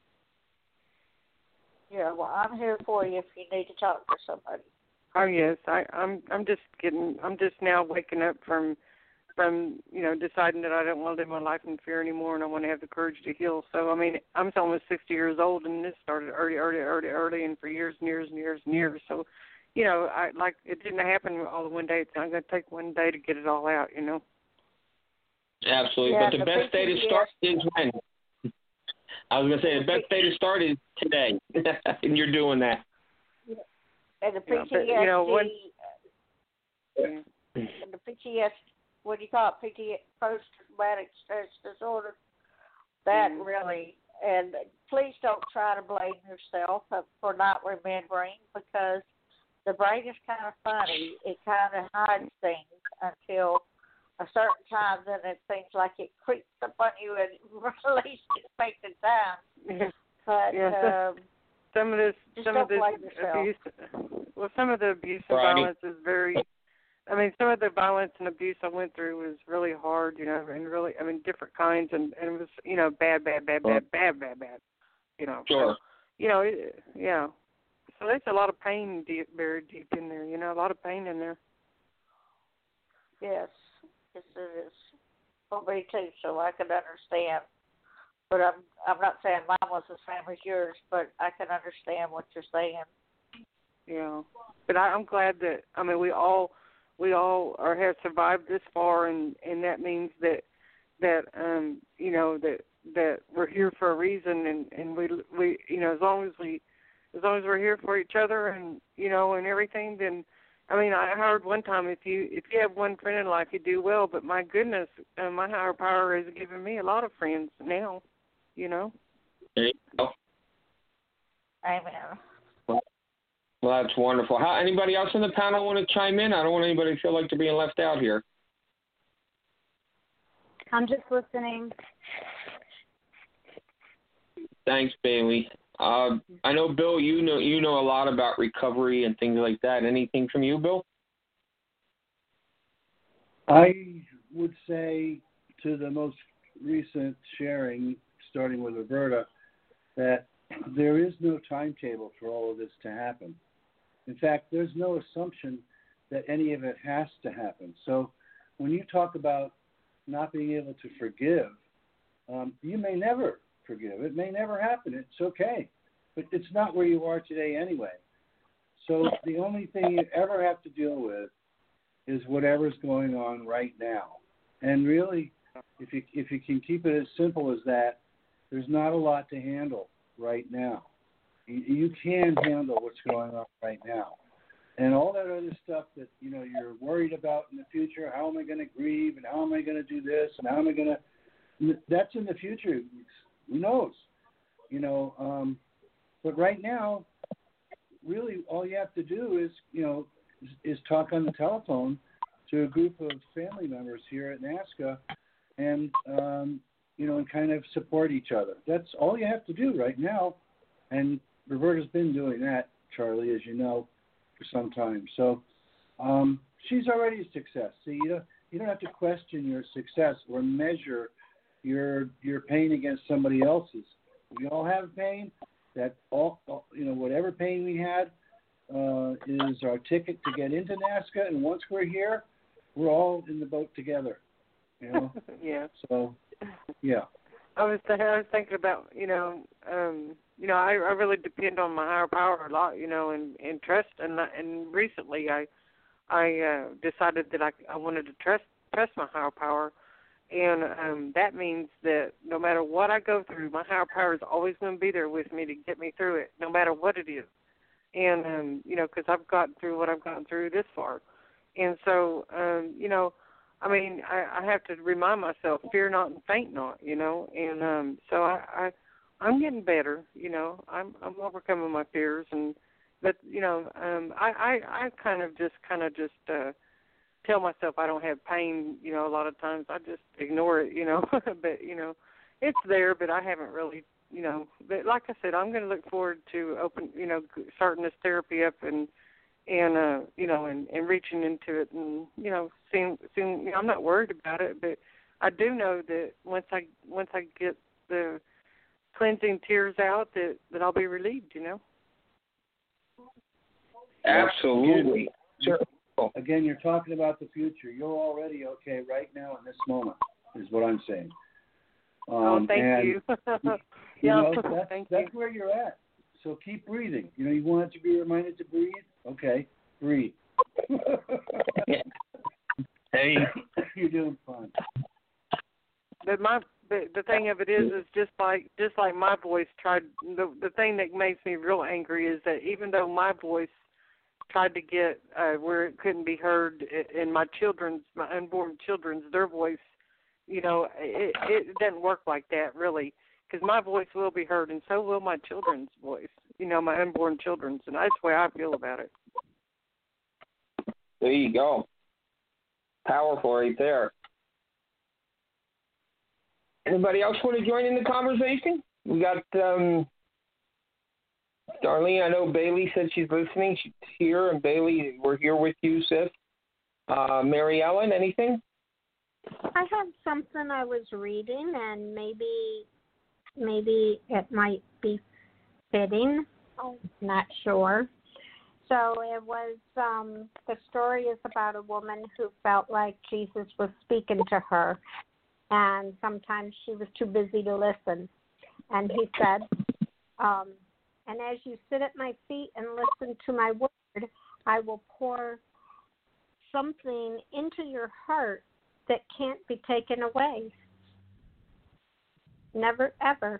Yeah, well, I'm here for you if you need to talk to somebody. Oh yes, I'm just now waking up from deciding that I don't want to live my life in fear anymore, and I want to have the courage to heal. So I mean, I'm almost 60 years old, and this started early, and for years and years and years and years. So, it didn't happen all in one day. It's not going to take one day to get it all out. Absolutely, yeah, but the best day to start is when? I was going to say the best day to start is today, and you're doing that. Yeah. And the PTSD, and the PTSD what do you call it, post-traumatic stress disorder. That really, and please don't try to blame yourself for not remembering, because the brain is kind of funny. It kind of hides things until a certain time, then it seems like it creeps up on you at least expected time. But some of this abuse, some of the abuse and violence is very. I mean, some of the violence and abuse I went through was really hard, you know, and really, I mean, different kinds, and it was, you know, bad, you know. Sure. So, you know, yeah. So there's a lot of pain buried deep in there, you know, a lot of pain in there. Yes, it is. For me too, so I can understand. But I'm not saying mine was the same as yours, but I can understand what you're saying. Yeah, but I'm glad that, I mean, we all have survived this far, and that means that you know, that we're here for a reason, and we you know, as long as we're here for each other, and you know, and everything, then I mean, I heard one time, if you have one friend in life, you do well. But my goodness, my higher power has given me a lot of friends now, you know. There you go. Amen. Well, that's wonderful. Anybody else in the panel want to chime in? I don't want anybody to feel like they're being left out here. I'm just listening. Thanks, Bailey. I know, Bill, you know a lot about recovery and things like that. Anything from you, Bill? I would say, to the most recent sharing, starting with Roberta, that there is no timetable for all of this to happen. In fact, there's no assumption that any of it has to happen. So when you talk about not being able to forgive, you may never forgive. It may never happen. It's okay. But it's not where you are today anyway. So the only thing you ever have to deal with is whatever's going on right now. And really, if you can keep it as simple as that, there's not a lot to handle right now. You can handle what's going on right now. And all that other stuff that, you know, you're worried about in the future, how am I going to grieve, and how am I going to do this, and how am I going to, that's in the future. Who knows? You know, but right now, really all you have to do is, you know, is talk on the telephone to a group of family members here at NAASCA and, you know, and kind of support each other. That's all you have to do right now. And Roberta's been doing that, Charlie, as you know, for some time. So she's already a success. See, you don't have to question your success or measure your pain against somebody else's. We all have pain. That all, you know, whatever pain we had is our ticket to get into NAASCA, and once we're here, we're all in the boat together. You know. Yeah. So, yeah. I was thinking about, you know, I really depend on my higher power a lot, you know, and trust. And recently, I decided that I wanted to trust my higher power. And that means that no matter what I go through, my higher power is always going to be there with me to get me through it, no matter what it is. And, you know, because I've gotten through what I've gotten through this far. And so, you know, I mean, I have to remind myself, fear not and faint not, you know. And so I'm getting better, you know. I'm overcoming my fears. But, you know, I kind of just tell myself I don't have pain, you know. A lot of times I just ignore it, you know. But, you know, it's there, but I haven't really, you know. But like I said, I'm going to look forward to starting this therapy up and you know, and reaching into it, and, you know, seeing you know, I'm not worried about it, but I do know that once I get the cleansing tears out, that I'll be relieved, you know. Absolutely. Sure. Again, you're talking about the future. You're already okay right now in this moment, is what I'm saying. Thank you. You know, that's where you're at. So keep breathing. You know, you want to be reminded to breathe? Okay, breathe. Hey. You're doing fine. But the thing of it is just like my voice tried. The thing that makes me real angry is that even though my voice tried to get where it couldn't be heard in my unborn children's, their voice. You know, it doesn't work like that really, because my voice will be heard, and so will my children's voice. You know, my unborn children's, and that's the way I feel about it. There you go. Powerful right there. Anybody else want to join in the conversation? We got Darlene. I know Bailey said she's listening. She's here, and Bailey, we're here with you, sis. Mary Ellen, anything? I have something I was reading, and maybe it might be fitting. I'm not sure. So it was, the story is about a woman who felt like Jesus was speaking to her, and sometimes she was too busy to listen. And he said, and as you sit at my feet and listen to my word, I will pour something into your heart that can't be taken away. Never, ever.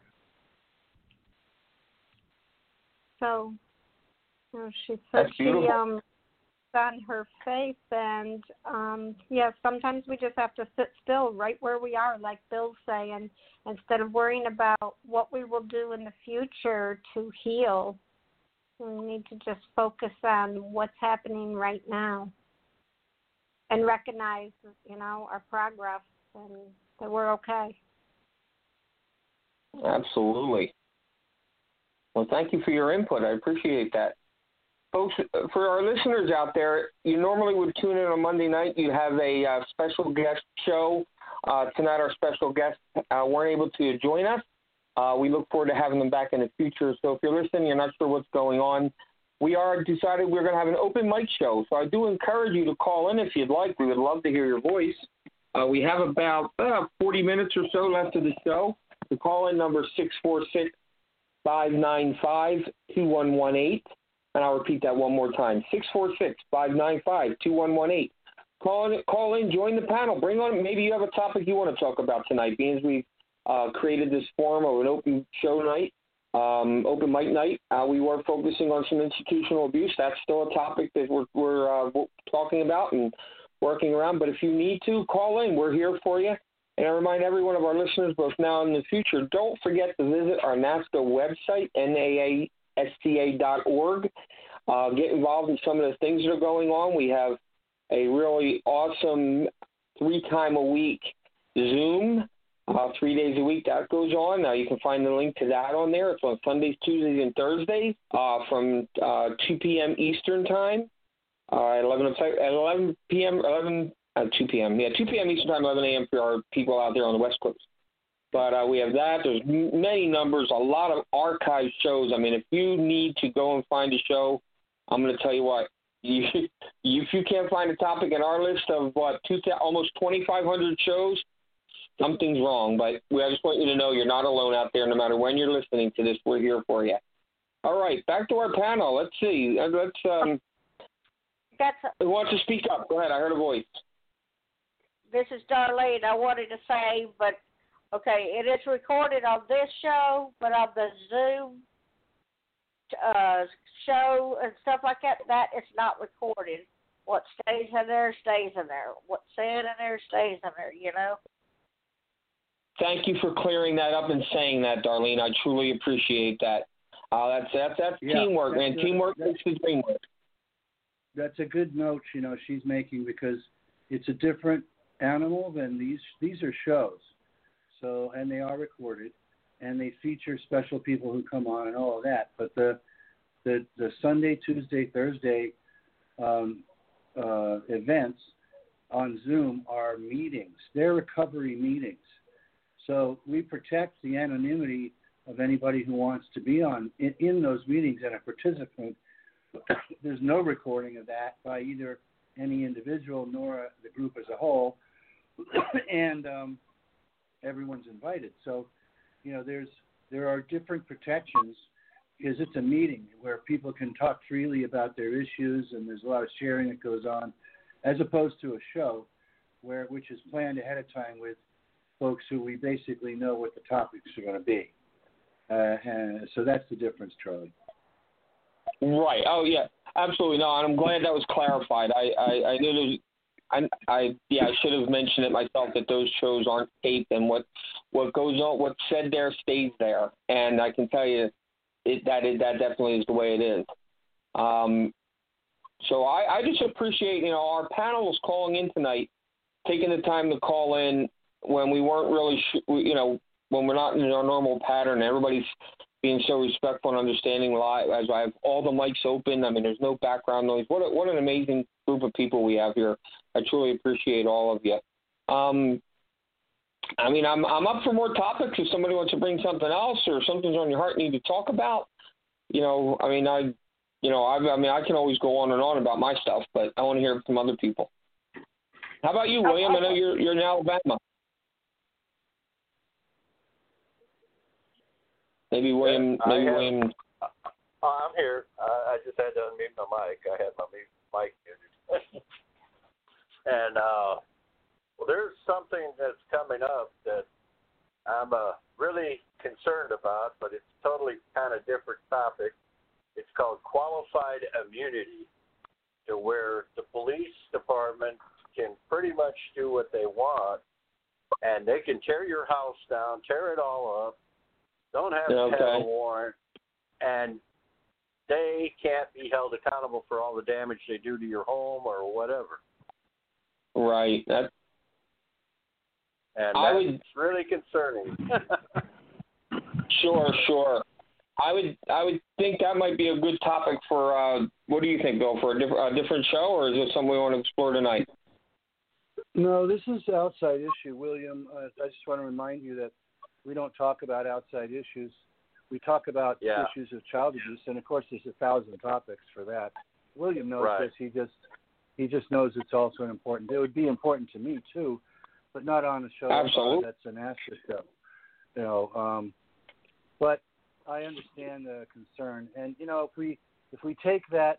So, you know, she said she on her faith, and sometimes we just have to sit still right where we are, like Bill's saying, instead of worrying about what we will do in the future to heal. We need to just focus on what's happening right now and recognize, you know, our progress and that we're okay. Absolutely. Well, thank you for your input. I appreciate that. Folks, for our listeners out there, you normally would tune in on Monday night. You have a special guest show. Tonight our special guests weren't able to join us. We look forward to having them back in the future. So if you're listening, you're not sure what's going on, we are decided we're going to have an open mic show. So I do encourage you to call in if you'd like. We would love to hear your voice. We have about 40 minutes or so left of the show. The call-in number is 646-595-2118. And I'll repeat that one more time, 646-595-2118. Call in, join the panel. Bring on, maybe you have a topic you want to talk about tonight, being as we've created this forum of an open show night, open mic night. We were focusing on some institutional abuse. That's still a topic that we're talking about and working around. But if you need to, call in. We're here for you. And I remind every one of our listeners, both now and in the future, don't forget to visit our NAASCA website, naasta.org. Get involved in some of the things that are going on. We have a really awesome 3-time-a-week Zoom, 3 days a week that goes on. You can find the link to that on there. It's on Sundays, Tuesdays, and Thursdays from 2 p.m. Eastern Time, 2 p.m. 2 p.m. Eastern Time, 11 a.m. for our people out there on the West Coast. But we have that. There's many numbers, a lot of archive shows. I mean, if you need to go and find a show, I'm going to tell you what. If you can't find a topic in our list of, almost 2,500 shows, something's wrong. But I just want you to know you're not alone out there. No matter when you're listening to this, we're here for you. All right, back to our panel. Let's see. Who wants to speak up? Go ahead. I heard a voice. This is Darlene. I wanted to say, but okay, it is recorded on this show, but on the Zoom show and stuff like that, that is not recorded. What stays in there stays in there. What's said in there stays in there, you know? Thank you for clearing that up and saying that, Darlene. I truly appreciate that. That's teamwork, man. Teamwork makes the dream work. That's a good note, she's making, because it's a different animal than these are shows. So, and they are recorded, and they feature special people who come on and all of that. But the Sunday, Tuesday, Thursday events on Zoom are meetings. They're recovery meetings. So we protect the anonymity of anybody who wants to be in those meetings and a participant. There's no recording of that by either any individual nor the group as a whole, and everyone's invited. So, there are different protections because it's a meeting where people can talk freely about their issues, and there's a lot of sharing that goes on, as opposed to a show which is planned ahead of time with folks who we basically know what the topics are going to be. And so that's the difference, Charlie. Right. Oh, yeah. Absolutely no, and I'm glad that was clarified. I knew there was, I should have mentioned it myself that those shows aren't taped, and what goes on, what's said there stays there, and I can tell you that definitely is the way it is. So I just appreciate our panelists calling in tonight, taking the time to call in when we weren't really when we're not in our normal pattern. Everybody's being so respectful and understanding live as I have all the mics open. I mean, there's no background noise. What an amazing group of people we have here. I truly appreciate all of you. I mean, I'm up for more topics if somebody wants to bring something else or something's on your heart you need to talk about. I can always go on and on about my stuff, but I want to hear from other people. How about you, William? I know you're in Alabama. Maybe William. I'm here. I just had to unmute my mic. I had my mic muted. And there's something that's coming up that I'm really concerned about, but it's totally kind of different topic. It's called qualified immunity, to where the police department can pretty much do what they want, and they can tear your house down, tear it all up, don't have to have a warrant, and they can't be held accountable for all the damage they do to your home or whatever. Right. That's really concerning. Sure. I would think that might be a good topic for. What do you think, Bill? For a different show, or is it something we want to explore tonight? No, this is an outside issue, William. I just want to remind you that we don't talk about outside issues. We talk about issues of child abuse, and of course, there's 1,000 topics for that. William knows this. He just knows it's also important. It would be important to me too, but not on a show that's an after show. But I understand the concern, and if we take that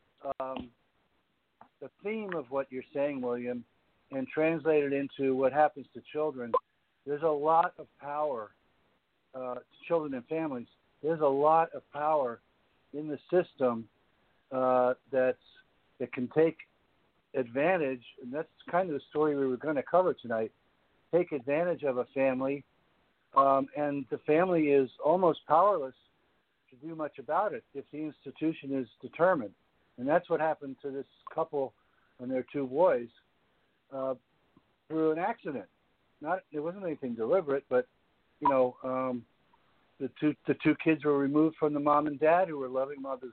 the theme of what you're saying, William, and translate it into what happens to children, there's a lot of power to children and families. There's a lot of power in the system that can take advantage, and that's kind of the story we were going to cover tonight. Take advantage of a family, and the family is almost powerless to do much about it if the institution is determined. And that's what happened to this couple and their 2 boys through an accident. It wasn't anything deliberate, but the two kids were removed from the mom and dad, who were loving mother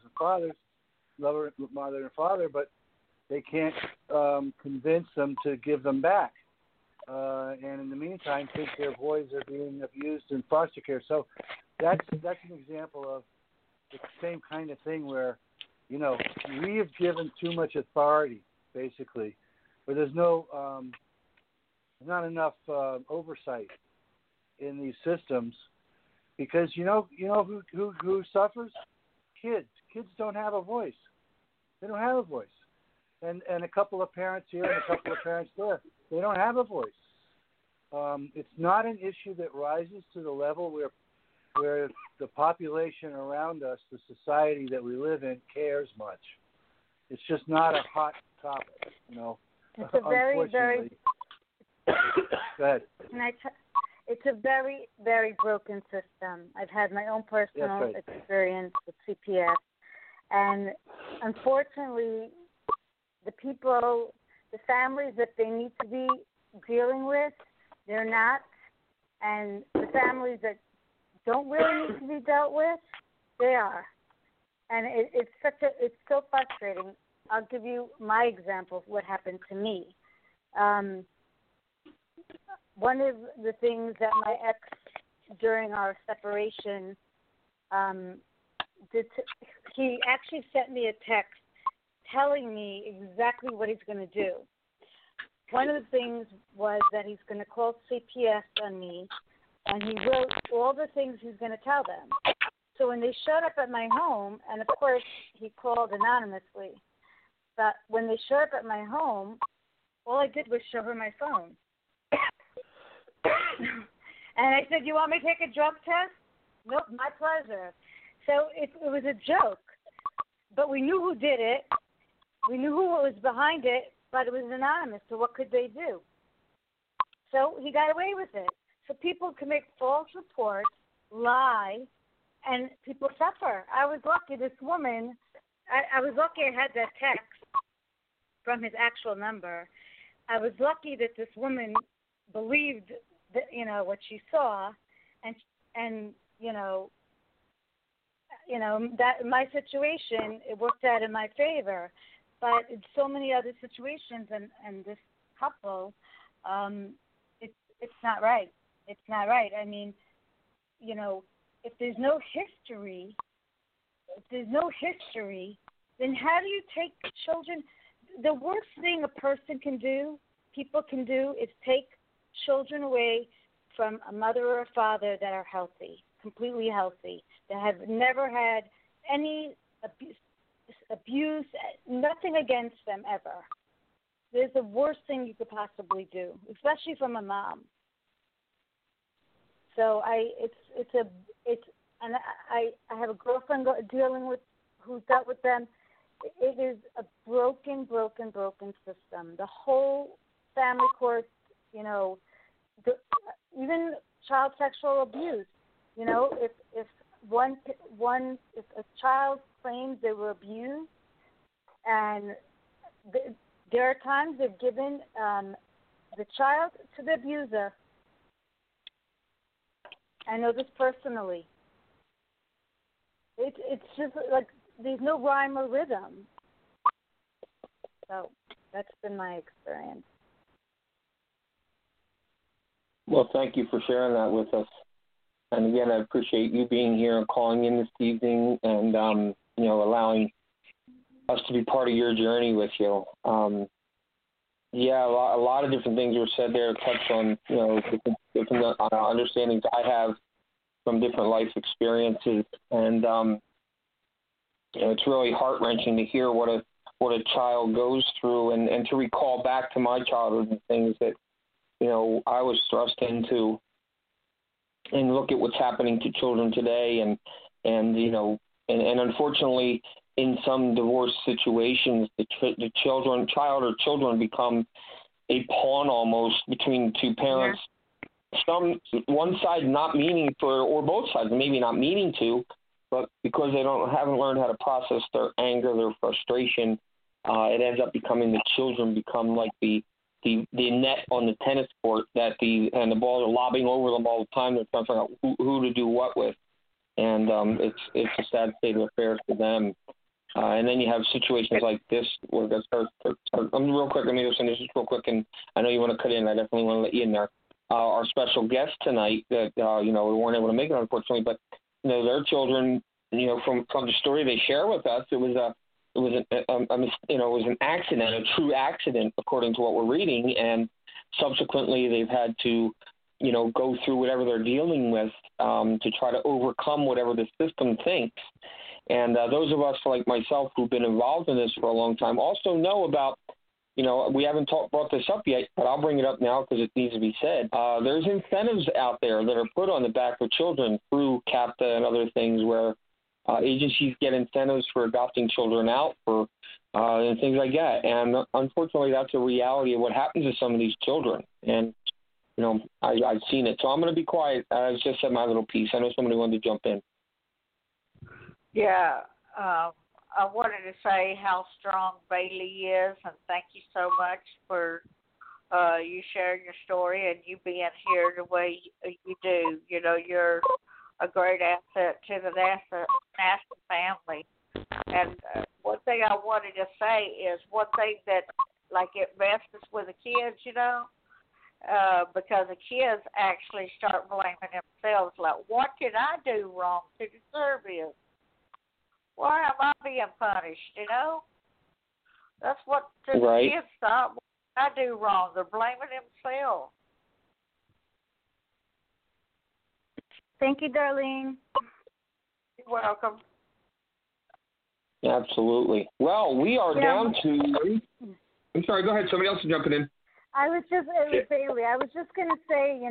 and father, but they can't convince them to give them back. And in the meantime, think their boys are being abused in foster care. So that's an example of the same kind of thing where, we have given too much authority, basically, but there's not enough oversight in these systems, because who suffers? Kids. Kids don't have a voice. They don't have a voice. And a couple of parents here and a couple of parents there, they don't have a voice. It's not an issue that rises to the level where the population around us, the society that we live in, cares much. It's just not a hot topic, It's a very, very. Go ahead. It's a very, very broken system. I've had my own personal experience with CPS, and unfortunately, the families that they need to be dealing with, they're not, and the families that don't really need to be dealt with, they are. And it's so frustrating. I'll give you my example of what happened to me. One of the things that my ex, during our separation, he actually sent me a text telling me exactly what he's going to do. One of the things was that he's going to call CPS on me, and he wrote all the things he's going to tell them. So when they showed up at my home, and of course he called anonymously, but when they showed up at my home, all I did was show her my phone. And I said, "You want me to take a drug test?" "Nope, my pleasure." So it was a joke. but we knew who did it. We knew who was behind it, but it was anonymous, so what could they do? So he got away with it. So people can make false reports, lie, and people suffer. I was lucky this woman, I was lucky I had that text from his actual number. I was lucky that this woman believed that, what she saw, and that in my situation, it worked out in my favor. But in so many other situations, and this couple, it's not right. It's not right. I mean, if there's no history, then how do you take children? The worst thing a person can do, people can do, is take children away from a mother or a father that are healthy, completely healthy, that have never had any abuse, nothing against them ever. It's the worst thing you could possibly do, especially from a mom. So I have a girlfriend who's dealt with them. It is a broken system. The whole family court, even child sexual abuse. If a child claims they were abused, and there are times they've given the child to the abuser. I know this personally. It's just like there's no rhyme or rhythm. So that's been my experience. Well, thank you for sharing that with us. And again, I appreciate you being here and calling in this evening, and allowing us to be part of your journey with you. A lot of different things were said there, touched on different understandings I have from different life experiences, and it's really heart wrenching to hear what a child goes through, and to recall back to my childhood and things that I was thrust into, and look at what's happening to children today, and unfortunately, in some divorce situations, the child or children become a pawn almost between two parents. Yeah. One side not meaning for, or both sides maybe not meaning to, but because they haven't learned how to process their anger, their frustration, it ends up becoming the children become like the net on the tennis court and the balls are lobbing over them all the time. They're trying to figure out who to do what with, and it's a sad state of affairs for them. And then you have situations like this where I'm real quick. Let me just finish this real quick, and I know you want to cut in. I definitely want to let you in there. Our special guest tonight that we weren't able to make it, unfortunately, but their children, from the story they share with us, it was an accident, a true accident, according to what we're reading, and subsequently they've had to, go through whatever they're dealing with to try to overcome whatever the system thinks. And those of us like myself who've been involved in this for a long time also know about, we haven't brought this up yet, but I'll bring it up now because it needs to be said. There's incentives out there that are put on the back of children through CAPTA and other things where agencies get incentives for adopting children out and things like that. And unfortunately, that's a reality of what happens to some of these children. And, I've seen it. So I'm going to be quiet. I just said my little piece. I know somebody wanted to jump in. Yeah, I wanted to say how strong Bailey is, and thank you so much for you sharing your story and you being here the way you do. You're a great asset to the National family. And one thing I wanted to say is one thing that, it messes with the kids, because the kids actually start blaming themselves, like, what did I do wrong to deserve this? Why am I being punished, That's what the kids thought. What did I do wrong? They're blaming themselves. Thank you, Darlene. You're welcome. Absolutely. Well, we are down to... I'm sorry, go ahead. Somebody else is jumping in. Bailey, I was just going to say,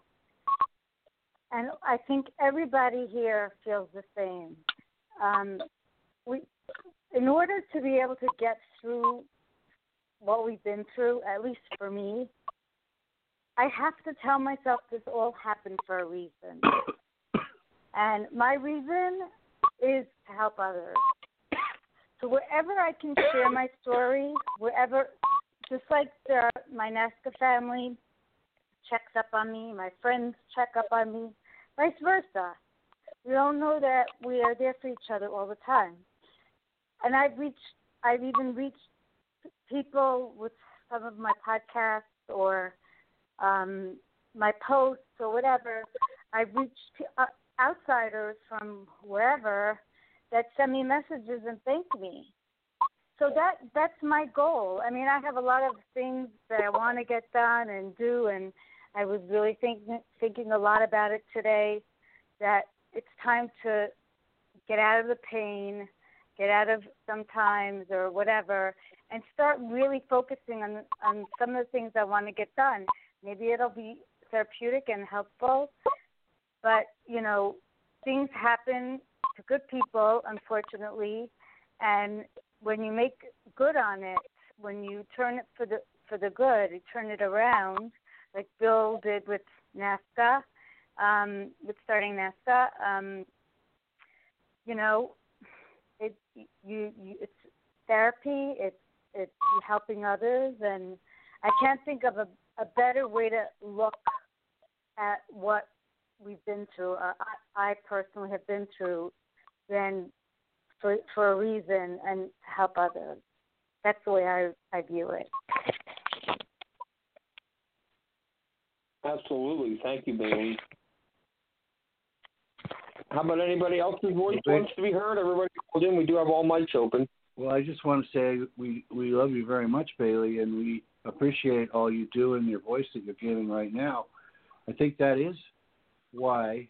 and I think everybody here feels the same. in order to be able to get through what we've been through, at least for me, I have to tell myself this all happened for a reason. And my reason is to help others. So wherever I can share my story, wherever, just like my NASCA family checks up on me, my friends check up on me, vice versa. We all know that we are there for each other all the time. And I've even reached people with some of my podcasts or my posts or whatever. I've reached outsiders from wherever that send me messages and thank me. So that's my goal. I mean, I have a lot of things that I want to get done and do, and I was really thinking a lot about it today, that it's time to get out of the pain, get out of sometimes or whatever, and start really focusing on some of the things I want to get done. Maybe it'll be therapeutic and helpful, but, you know, things happen to good people, unfortunately, and when you make good on it, when you turn it for the good, you turn it around, like Bill did with NASCA, with starting NASCA, you know, it's therapy, it's helping others, and I can't think of a better way to look at what we've been through, I personally have been through, than for a reason and to help others. That's the way I view it. Absolutely. Thank you, Bailey. How about anybody else's voice wants to be heard? Everybody called in. We do have all mics open. Well, I just want to say we love you very much, Bailey, and we appreciate all you do and your voice that you're giving right now. I think that is why,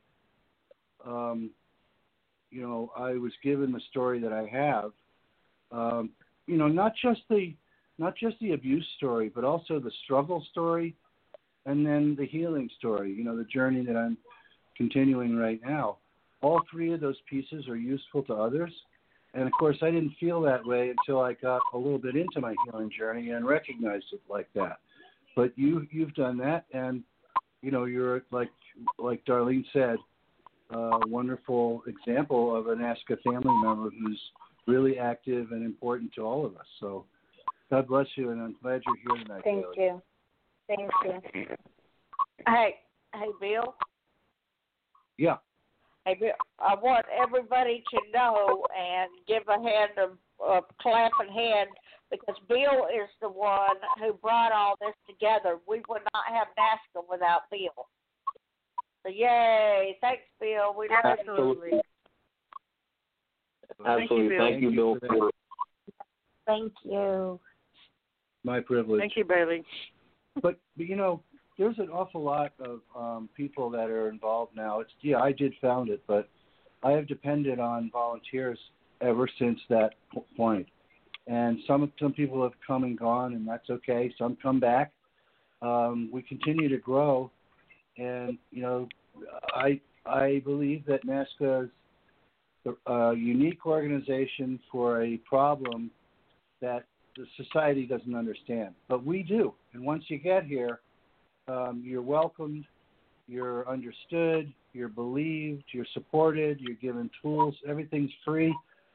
you know, I was given the story that I have. You know, not just the abuse story, but also the struggle story, and then the healing story. You know, the journey that I'm continuing right now. All three of those pieces are useful to others. And, of course, I didn't feel that way until I got a little bit into my healing journey and recognized it like that. But you've done that, and, you know, you're, like Darlene said, a wonderful example of a NASCA family member who's really active and important to all of us. So God bless you, and I'm glad you're here tonight, Thank Bailey. you. Thank you. Hey, Bill. Yeah. Hey, Bill, I want everybody to know and give a clapping hand, because Bill is the one who brought all this together. We would not have NASCA without Bill. So yay! Thanks, Bill. We love Absolutely. you. Absolutely. Thank you, Bill. Thank you. My privilege. Thank you, Bailey. But you know, there's an awful lot of people that are involved now. I did found it, but I have depended on volunteers ever since that point. And some people have come and gone, and that's okay. Some come back. We continue to grow, and you know, I believe that NASCA is a unique organization for a problem that the society doesn't understand, but we do. And once you get here, you're welcomed, you're understood, you're believed, you're supported, you're given tools, everything's free.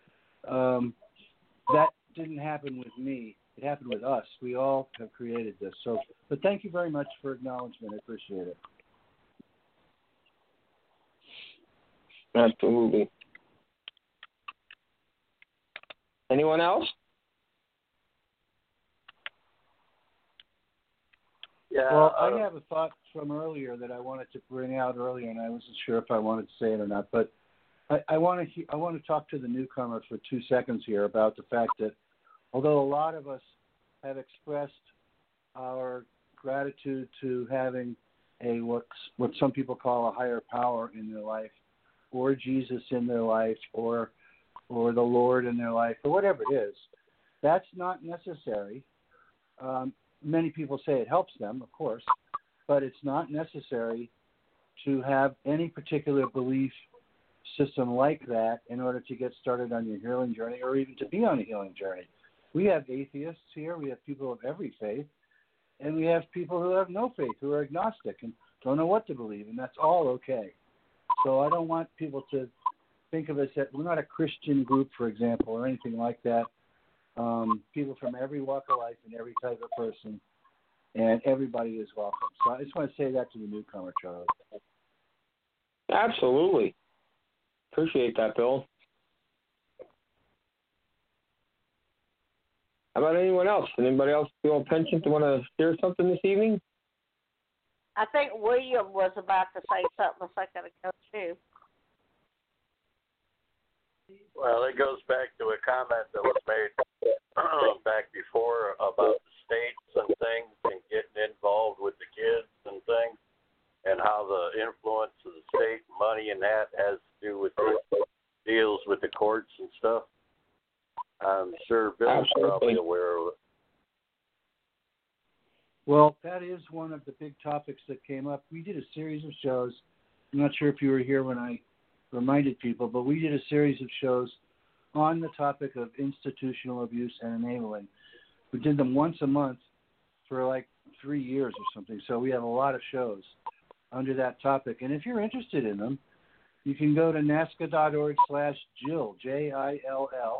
That didn't happen with me. It happened with us. We all have created this. So, but thank you very much for acknowledgement. I appreciate it. Absolutely. Anyone else? Yeah. Well, I have a thought from earlier that I wanted to bring out earlier, and I wasn't sure if I wanted to say it or not. But I want to talk to the newcomer for 2 seconds here about the fact that although a lot of us have expressed our gratitude to having what some people call a higher power in their life, or Jesus in their life, or the Lord in their life, or whatever it is, that's not necessary. Many people say it helps them, of course, but it's not necessary to have any particular belief system like that in order to get started on your healing journey or even to be on a healing journey. We have atheists here. We have people of every faith. And we have people who have no faith, who are agnostic and don't know what to believe, and that's all okay. So I don't want people to think of us that we're not a Christian group, for example, or anything like that. People from every walk of life and every type of person, and everybody is welcome. So I just want to say that to the newcomer, Charlie. Absolutely. Appreciate that, Bill. How about anyone else? Anybody else feel a penchant to want to share something this evening? I think William was about to say something a second ago, too. Well, it goes back to a comment that was made back before about the states and things and getting involved with the kids and things and how the influence of the state, money, and that has to do with the deals with the courts and stuff. I'm sure Bill's probably aware of it. Well, that is one of the big topics that came up. We did a series of shows. I'm not sure if you were here when I reminded people, but we did a series of shows on the topic of institutional abuse and enabling. We did them once a month for like 3 years or something. So we have a lot of shows under that topic. And if you're interested in them, you can go to NAASCA.org/Jill, Jill.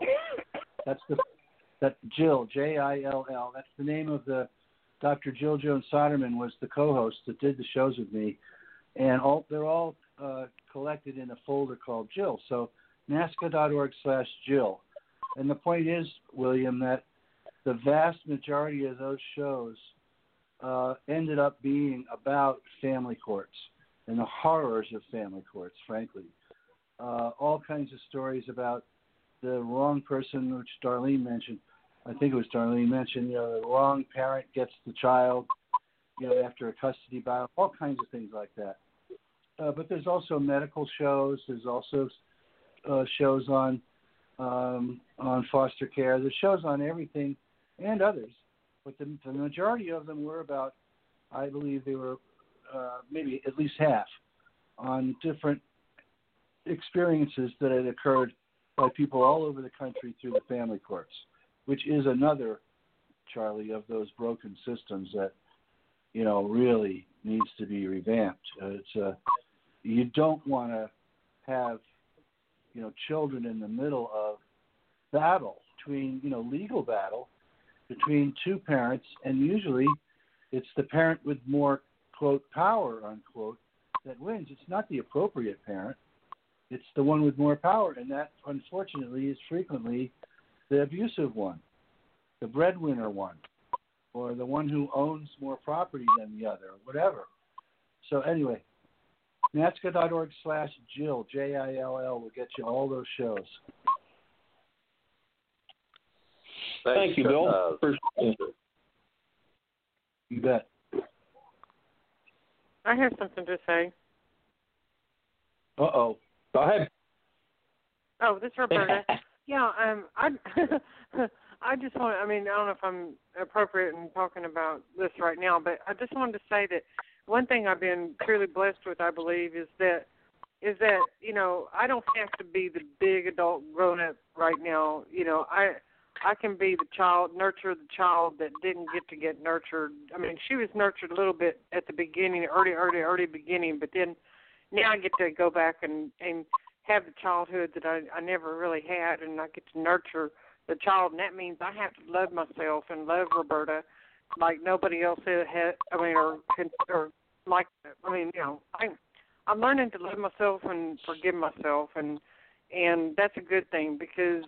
That's Jill, Jill. That's the name of the Dr. Jill Jones Soderman was the co-host that did the shows with me, and they're all collected in a folder called Jill. So NAASCA.org/Jill. And the point is, William, that the vast majority of those shows ended up being about family courts and the horrors of family courts, frankly. All kinds of stories about the wrong person, which Darlene mentioned. I think it was Darlene mentioned, the wrong parent gets the child, after a custody battle, all kinds of things like that. But there's also medical shows. There's also shows on foster care. There's shows on everything and others. But the majority of them were about, I believe they were maybe at least half, on different experiences that had occurred by people all over the country through the family courts, which is another, Charlie, of those broken systems that, really needs to be revamped. You don't want to have, children in the middle of battle between, legal battle between two parents, and usually it's the parent with more, quote, power, unquote, that wins. It's not the appropriate parent. It's the one with more power, and that, unfortunately, is frequently the abusive one, the breadwinner one, or the one who owns more property than the other, or whatever. So anyway, NAASCA.org/Jill, Jill, will get you all those shows. Thank you, Bill. You bet. I have something to say. Uh-oh. Go ahead. Oh, this is Roberta. Yeah, I just want to, I don't know if I'm appropriate in talking about this right now, but I just wanted to say that one thing I've been truly blessed with, I believe, is that I don't have to be the big adult grown-up right now. I can be the child, nurture the child that didn't get nurtured. She was nurtured a little bit at the beginning, early beginning, but then now I get to go back and have the childhood that I never really had, and I get to nurture the child, and that means I have to love myself and love Roberta like nobody else had. I'm learning to love myself and forgive myself, and that's a good thing because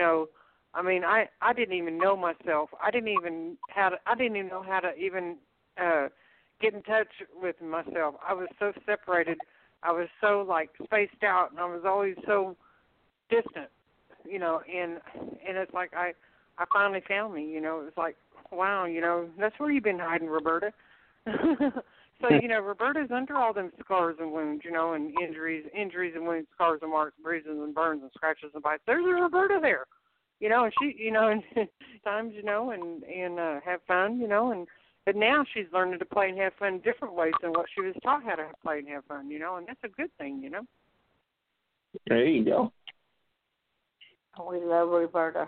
I didn't even know myself. I didn't even know how to even get in touch with myself. I was so separated. I was so spaced out, and I was always so distant, and it's like I finally found me, it was like, wow, that's where you've been hiding, Roberta. So, Roberta's under all them scars and wounds, and injuries and wounds, scars and marks, bruises and burns and scratches and bites. There's a Roberta there, and she, and times, and have fun, but now she's learning to play and have fun different ways than what she was taught how to play and have fun, and that's a good thing, There you go. We love Roberta.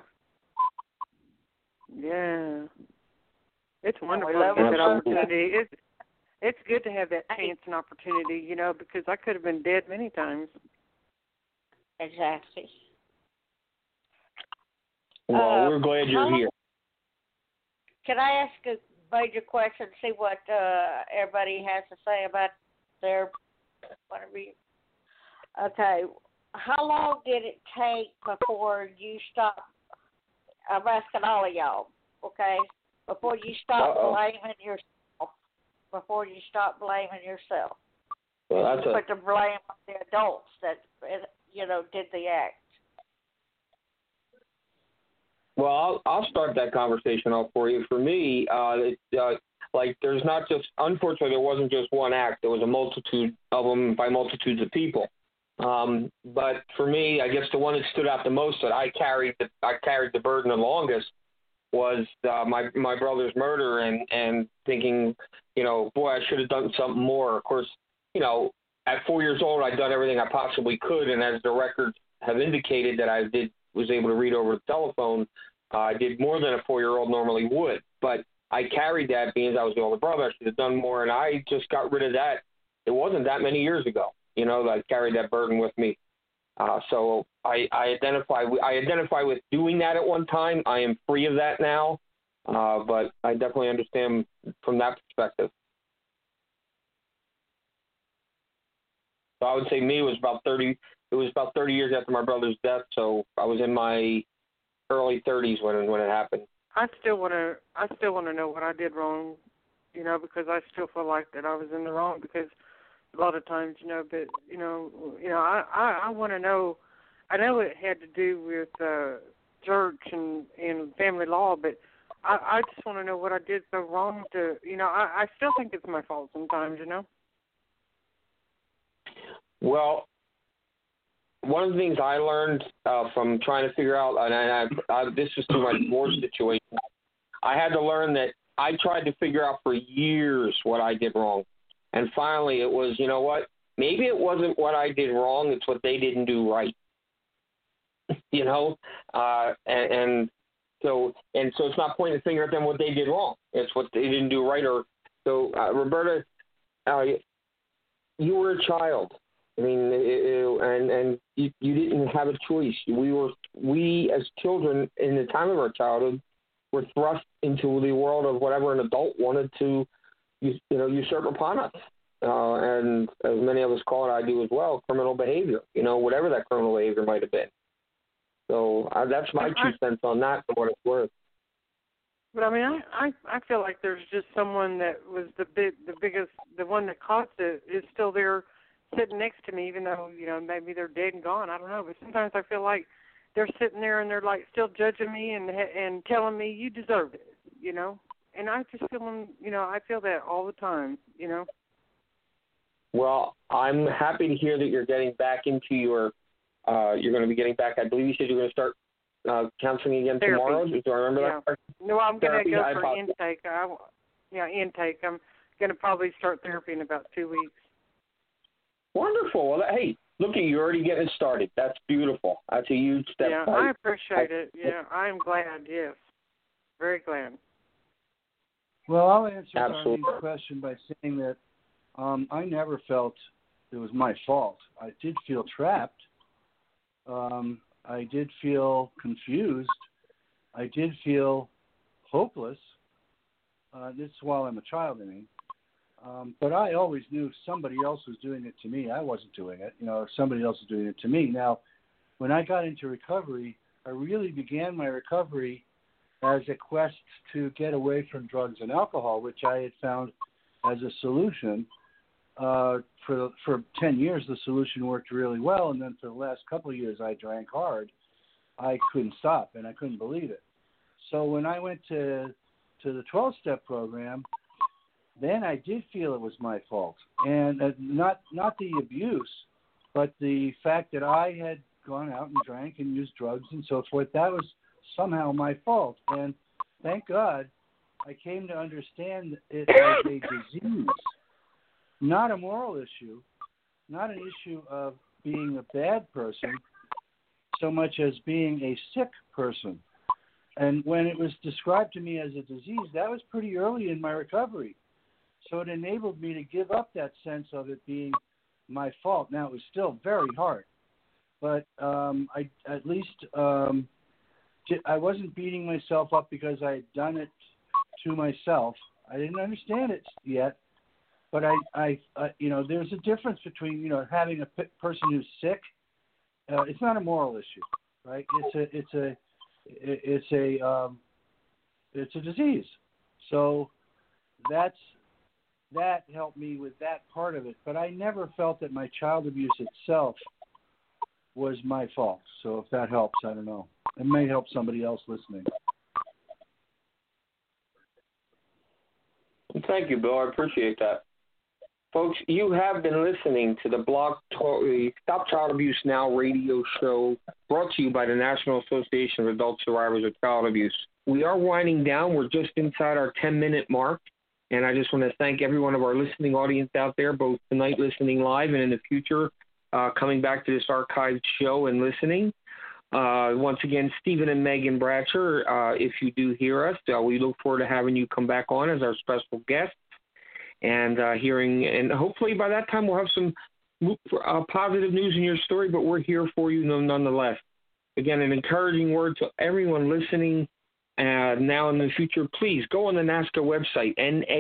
Yeah. It's wonderful we love to have that Roberta. opportunity. It's good to have that chance and opportunity, you know, because I could have been dead many times. Exactly. Well, we're glad you're here. Can I ask a major question, see what everybody has to say about their whatever you... Okay. How long did it take before you stopped? I'm asking all of y'all, okay? Before you stopped blaming yourself. Before you stopped blaming yourself. Well, that's put the blame on the adults that, you know, did the act. Well, I'll start that conversation off for you. For me, like there's not just, unfortunately, there wasn't just one act. There was a multitude of them by multitudes of people. But for me, I guess the one that stood out the most that I carried the burden the longest was my brother's murder and thinking, you know, boy, I should have done something more. Of course, you know, at 4 years old, I'd done everything I possibly could, and as the records have indicated that I was able to read over the telephone, I did more than a 4-year-old normally would. But I carried that being I was the older brother. I should have done more, and I just got rid of that. It wasn't that many years ago, you know, that I carried that burden with me. So I identify with doing that at one time. I am free of that now, but I definitely understand from that perspective. So I would say me was about 30. It was about 30 years after my brother's death, so I was in my early 30s when it happened. I still want to know what I did wrong, you know, because I still feel like that I was in the wrong because a lot of times, you know, but I want to know. I know it had to do with church and family law, but I just want to know what I did so wrong to, you know, I still think it's my fault sometimes, you know. Well, one of the things I learned from trying to figure out, and this was through my divorce situation, I had to learn that I tried to figure out for years what I did wrong. And finally it was, you know what, maybe it wasn't what I did wrong, it's what they didn't do right. You know, and so it's not pointing the finger at them what they did wrong. It's what they didn't do right. Or so, Roberta, you were a child. I mean, and you didn't have a choice. We as children in the time of our childhood were thrust into the world of whatever an adult wanted to, usurp upon us. And as many of us call it, I do as well, criminal behavior. You know, whatever that criminal behavior might have been. So that's my 2 cents on that, for what it's worth. But I mean, I feel like there's just someone that was the biggest, the one that caused it is still there, sitting next to me, even though, you know, maybe they're dead and gone. I don't know, but sometimes I feel like they're sitting there and they're like still judging me and telling me you deserve it, you know. And I just feel, you know, I feel that all the time, you know. Well, I'm happy to hear that you're getting back into your. You're going to be getting back. I believe you said you're going to start counseling again Therapy. Tomorrow. Do I remember that? No, I'm going to go for intake. Intake. I'm going to probably start therapy in about 2 weeks. Wonderful. Well, hey, look at you already getting it started. That's beautiful. That's a huge step. Yeah, I appreciate it. Yeah, I am glad. Yes, very glad. Well, I'll answer Johnny's question by saying that I never felt it was my fault. I did feel trapped. I did feel confused. I did feel hopeless. This is while I'm a child, I mean. But I always knew somebody else was doing it to me. I wasn't doing it. You know, somebody else was doing it to me. Now, when I got into recovery, I really began my recovery as a quest to get away from drugs and alcohol, which I had found as a solution. For 10 years, the solution worked really well, and then for the last couple of years, I drank hard. I couldn't stop, and I couldn't believe it. So when I went to the 12-step program, then I did feel it was my fault, and not the abuse, but the fact that I had gone out and drank and used drugs and so forth. That was somehow my fault, and thank God I came to understand it as a disease, not a moral issue, not an issue of being a bad person so much as being a sick person. And when it was described to me as a disease, that was pretty early in my recovery. So it enabled me to give up that sense of it being my fault. Now, it was still very hard, but I wasn't beating myself up because I had done it to myself. I didn't understand it yet, but I there's a difference between, having a person who's sick. It's not a moral issue, right? It's a disease. So that helped me with that part of it. But I never felt that my child abuse itself was my fault. So if that helps, I don't know. It may help somebody else listening. Thank you, Bill. I appreciate that. Folks, you have been listening to the Blog Talk Stop Child Abuse Now radio show, brought to you by the National Association of Adult Survivors of Child Abuse. We are winding down. We're just inside our 10-minute mark, and I just want to thank every one of our listening audience out there, both tonight listening live and in the future coming back to this archived show and listening. Once again, Stephen and Megan Bratcher, if you do hear us, we look forward to having you come back on as our special guest. And and hopefully by that time we'll have some positive news in your story, but we're here for you nonetheless. Again, an encouraging word to everyone listening now and in the future. Please go on the NAASCA website,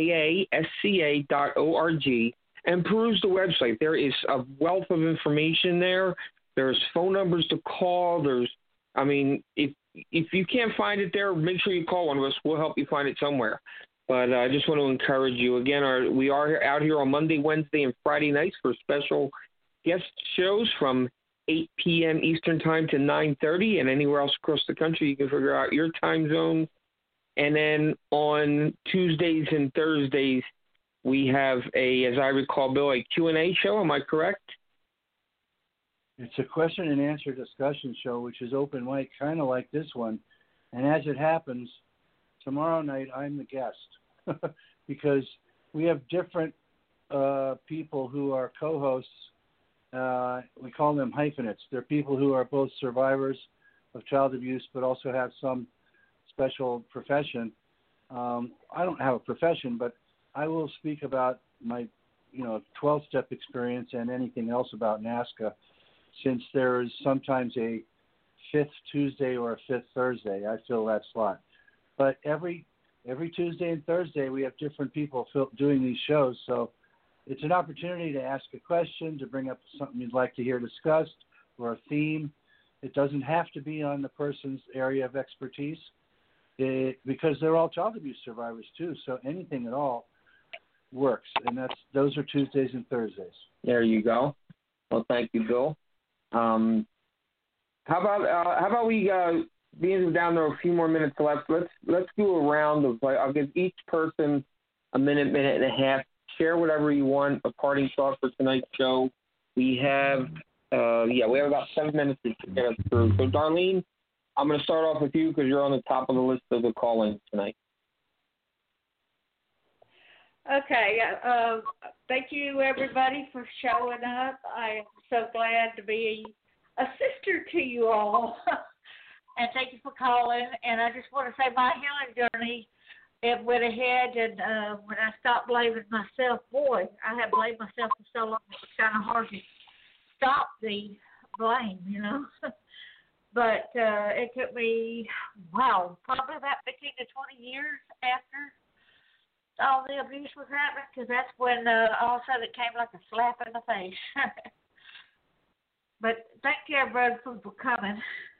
naasca.org, and peruse the website. There is a wealth of information there. There's phone numbers to call. If you can't find it there, make sure you call one of us. We'll help you find it somewhere. But I just want to encourage you. Again, we are out here on Monday, Wednesday, and Friday nights for special guest shows from 8 p.m. Eastern Time to 9:30, and anywhere else across the country. You can figure out your time zone. And then on Tuesdays and Thursdays, we have as I recall, Bill, a Q&A show. Am I correct? It's a question and answer discussion show, which is open mic, kind of like this one. And as it happens, tomorrow night I'm the guest because we have different people who are co-hosts. We call them hyphenates. They're people who are both survivors of child abuse but also have some special profession. I don't have a profession, but I will speak about my 12-step experience and anything else about NAASCA, since there is sometimes a fifth Tuesday or a fifth Thursday. I fill that slot. But every Tuesday and Thursday, we have different people doing these shows. So it's an opportunity to ask a question, to bring up something you'd like to hear discussed, or a theme. It doesn't have to be on the person's area of expertise, because they're all child abuse survivors too. So anything at all works, and those are Tuesdays and Thursdays. There you go. Well, thank you, Bill. How about we being down there a few more minutes left? Let's do a round of. I'll give each person a minute and a half. Share whatever you want. A parting thought for tonight's show. We have about 7 minutes to get us through. So, Darlene, I'm going to start off with you because you're on the top of the list of the call-ins tonight. Okay. Thank you, everybody, for showing up. I am so glad to be a sister to you all. And thank you for calling. And I just want to say my healing journey, it went ahead, and when I stopped blaming myself, boy, I have blamed myself for so long. It was kind of hard to stop the blame, But it took me, probably about 15 to 20 years after all the abuse was happening, because that's when all of a sudden it came like a slap in the face. But thank you, everybody, for coming.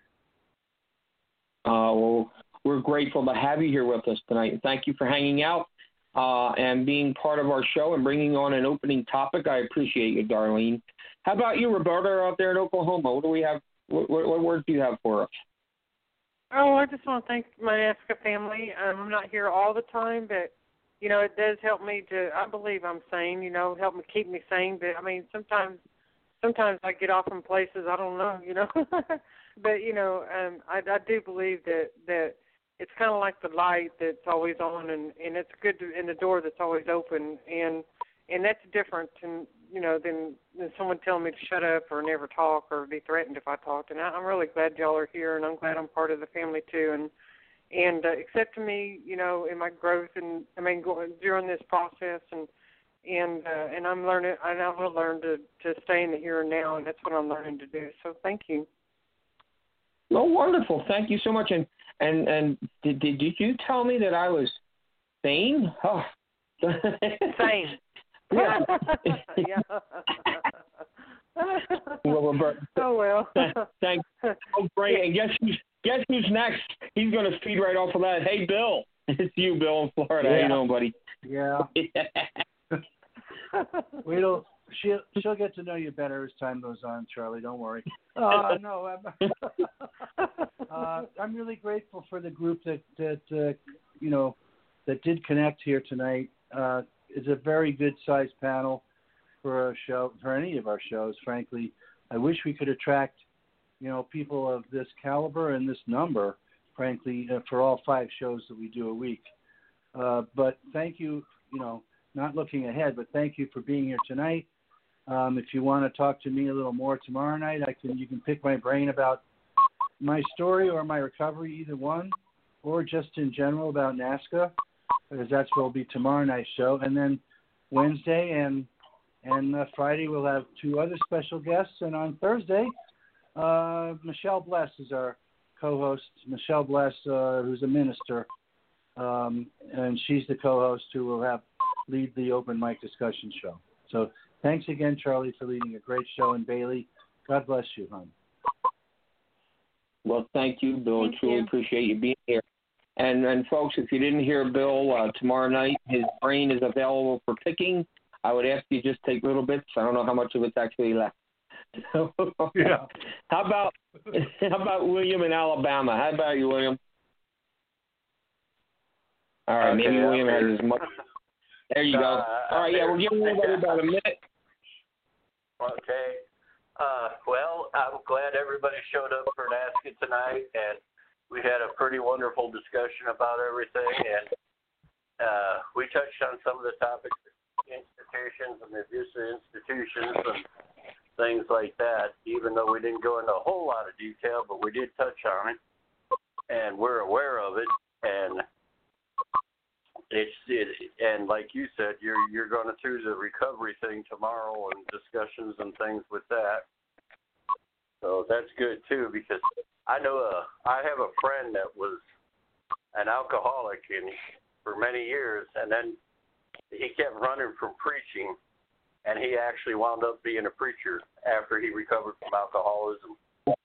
Well, we're grateful to have you here with us tonight. And thank you for hanging out and being part of our show and bringing on an opening topic. I appreciate you, Darlene. How about you, Roberta, out there in Oklahoma? What do we have? What words do you have for us? Oh, I just want to thank my NAASCA family. I'm not here all the time, but it does help me I believe I'm sane, help me keep me sane. But, sometimes I get off in places I don't know, But, I do believe that it's kind of like the light that's always on, and it's good and the door that's always open. And that's different than someone telling me to shut up or never talk or be threatened if I talked. And I'm really glad y'all are here, and I'm glad I'm part of the family too. And accepting me, in my growth, and going during this process, and I'm learning, and I will learn to stay in the here and now, and that's what I'm learning to do. So thank you. Oh, wonderful! Thank you so much. And did you tell me that I was sane? Oh. Sane. Yeah. Yeah. Well, Roberta, oh well. Thanks. Oh, great. And guess who's next? He's going to feed right off of that. Hey, Bill. It's you, Bill, in Florida. Yeah. How you doing, buddy? Yeah. She'll get to know you better as time goes on, Charlie. Don't worry. No, I'm really grateful for the group that did connect here tonight. It's a very good sized panel for a show, for any of our shows. Frankly, I wish we could attract people of this caliber and this number. Frankly, for all 5 shows that we do a week. But thank you. Not looking ahead, but thank you for being here tonight. If you want to talk to me a little more tomorrow night, you can pick my brain about my story or my recovery, either one, or just in general about NASCA, because that's what will be tomorrow night's show. And then Wednesday and Friday we'll have 2 other special guests, and on Thursday, Michelle Bless is our co-host. Michelle Bless, who's a minister, and she's the co-host who will lead the open mic discussion show. So thanks again, Charlie, for leading a great show, and Bailey, God bless you, hon. Well, thank you, Bill. I truly appreciate you being here. And folks, if you didn't hear Bill, tomorrow night his brain is available for picking. I would ask you just take little bits. I don't know how much of it's actually left. Yeah. How about William in Alabama? How about you, William? All right, maybe William has as much. There you go. All right, yeah, we'll give everybody about a minute. Okay. Well, I'm glad everybody showed up for NASCA tonight, and we had a pretty wonderful discussion about everything, and we touched on some of the topics, institutions and the abuse of institutions and things like that, even though we didn't go into a whole lot of detail, but we did touch on it, and we're aware of it, and and like you said, you're going through the recovery thing tomorrow and discussions and things with that. So that's good too, because I have a friend that was an alcoholic for many years, and then he kept running from preaching, and he actually wound up being a preacher after he recovered from alcoholism.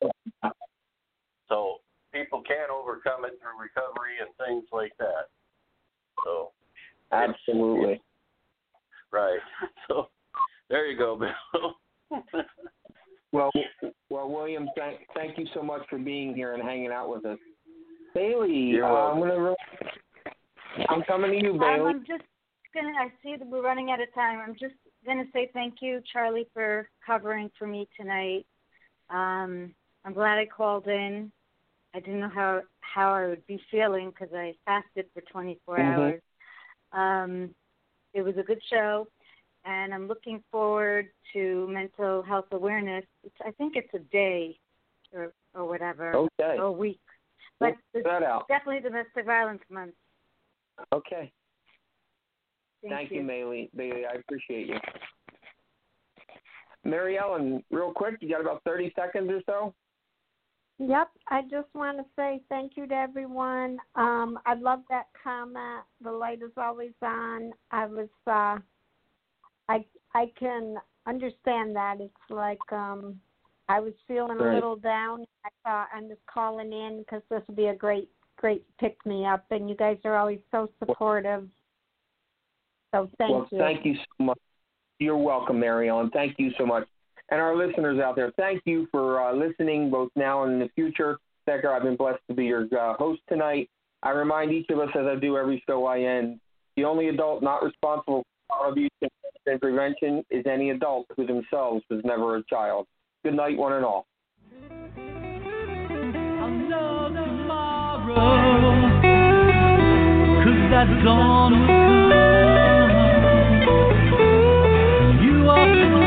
So people can overcome it through recovery and things like that. So absolutely. Right. So there you go, Bill. Well, William, thank you so much for being here and hanging out with us. Bailey, I'm coming to you, Bailey. I see that we're running out of time. I'm just going to say thank you, Charlie, for covering for me tonight. I'm glad I called in. I didn't know how I would be feeling because I fasted for 24 hours. It was a good show, and I'm looking forward to mental health awareness. I think it's a day or whatever, or a week. But it's definitely Domestic Violence Month. Okay. Thank you, Bailey. I appreciate you. Mary Ellen, real quick, you got about 30 seconds or so? Yep, I just want to say thank you to everyone. I love that comment. The light is always on. I can understand that. It's like I was feeling a little down. I thought I'm just calling in because this would be a great pick me up, and you guys are always so supportive. So thank you. Thank you so much. You're welcome, Mary Ellen. Thank you so much. And our listeners out there, thank you for listening both now and in the future. Becker, I've been blessed to be your host tonight. I remind each of us, as I do every show I end, the only adult not responsible for child abuse and prevention is any adult who themselves was never a child. Good night, one and all. I'll know tomorrow, 'cause that dawn will come. You are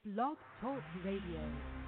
Blog Talk Radio.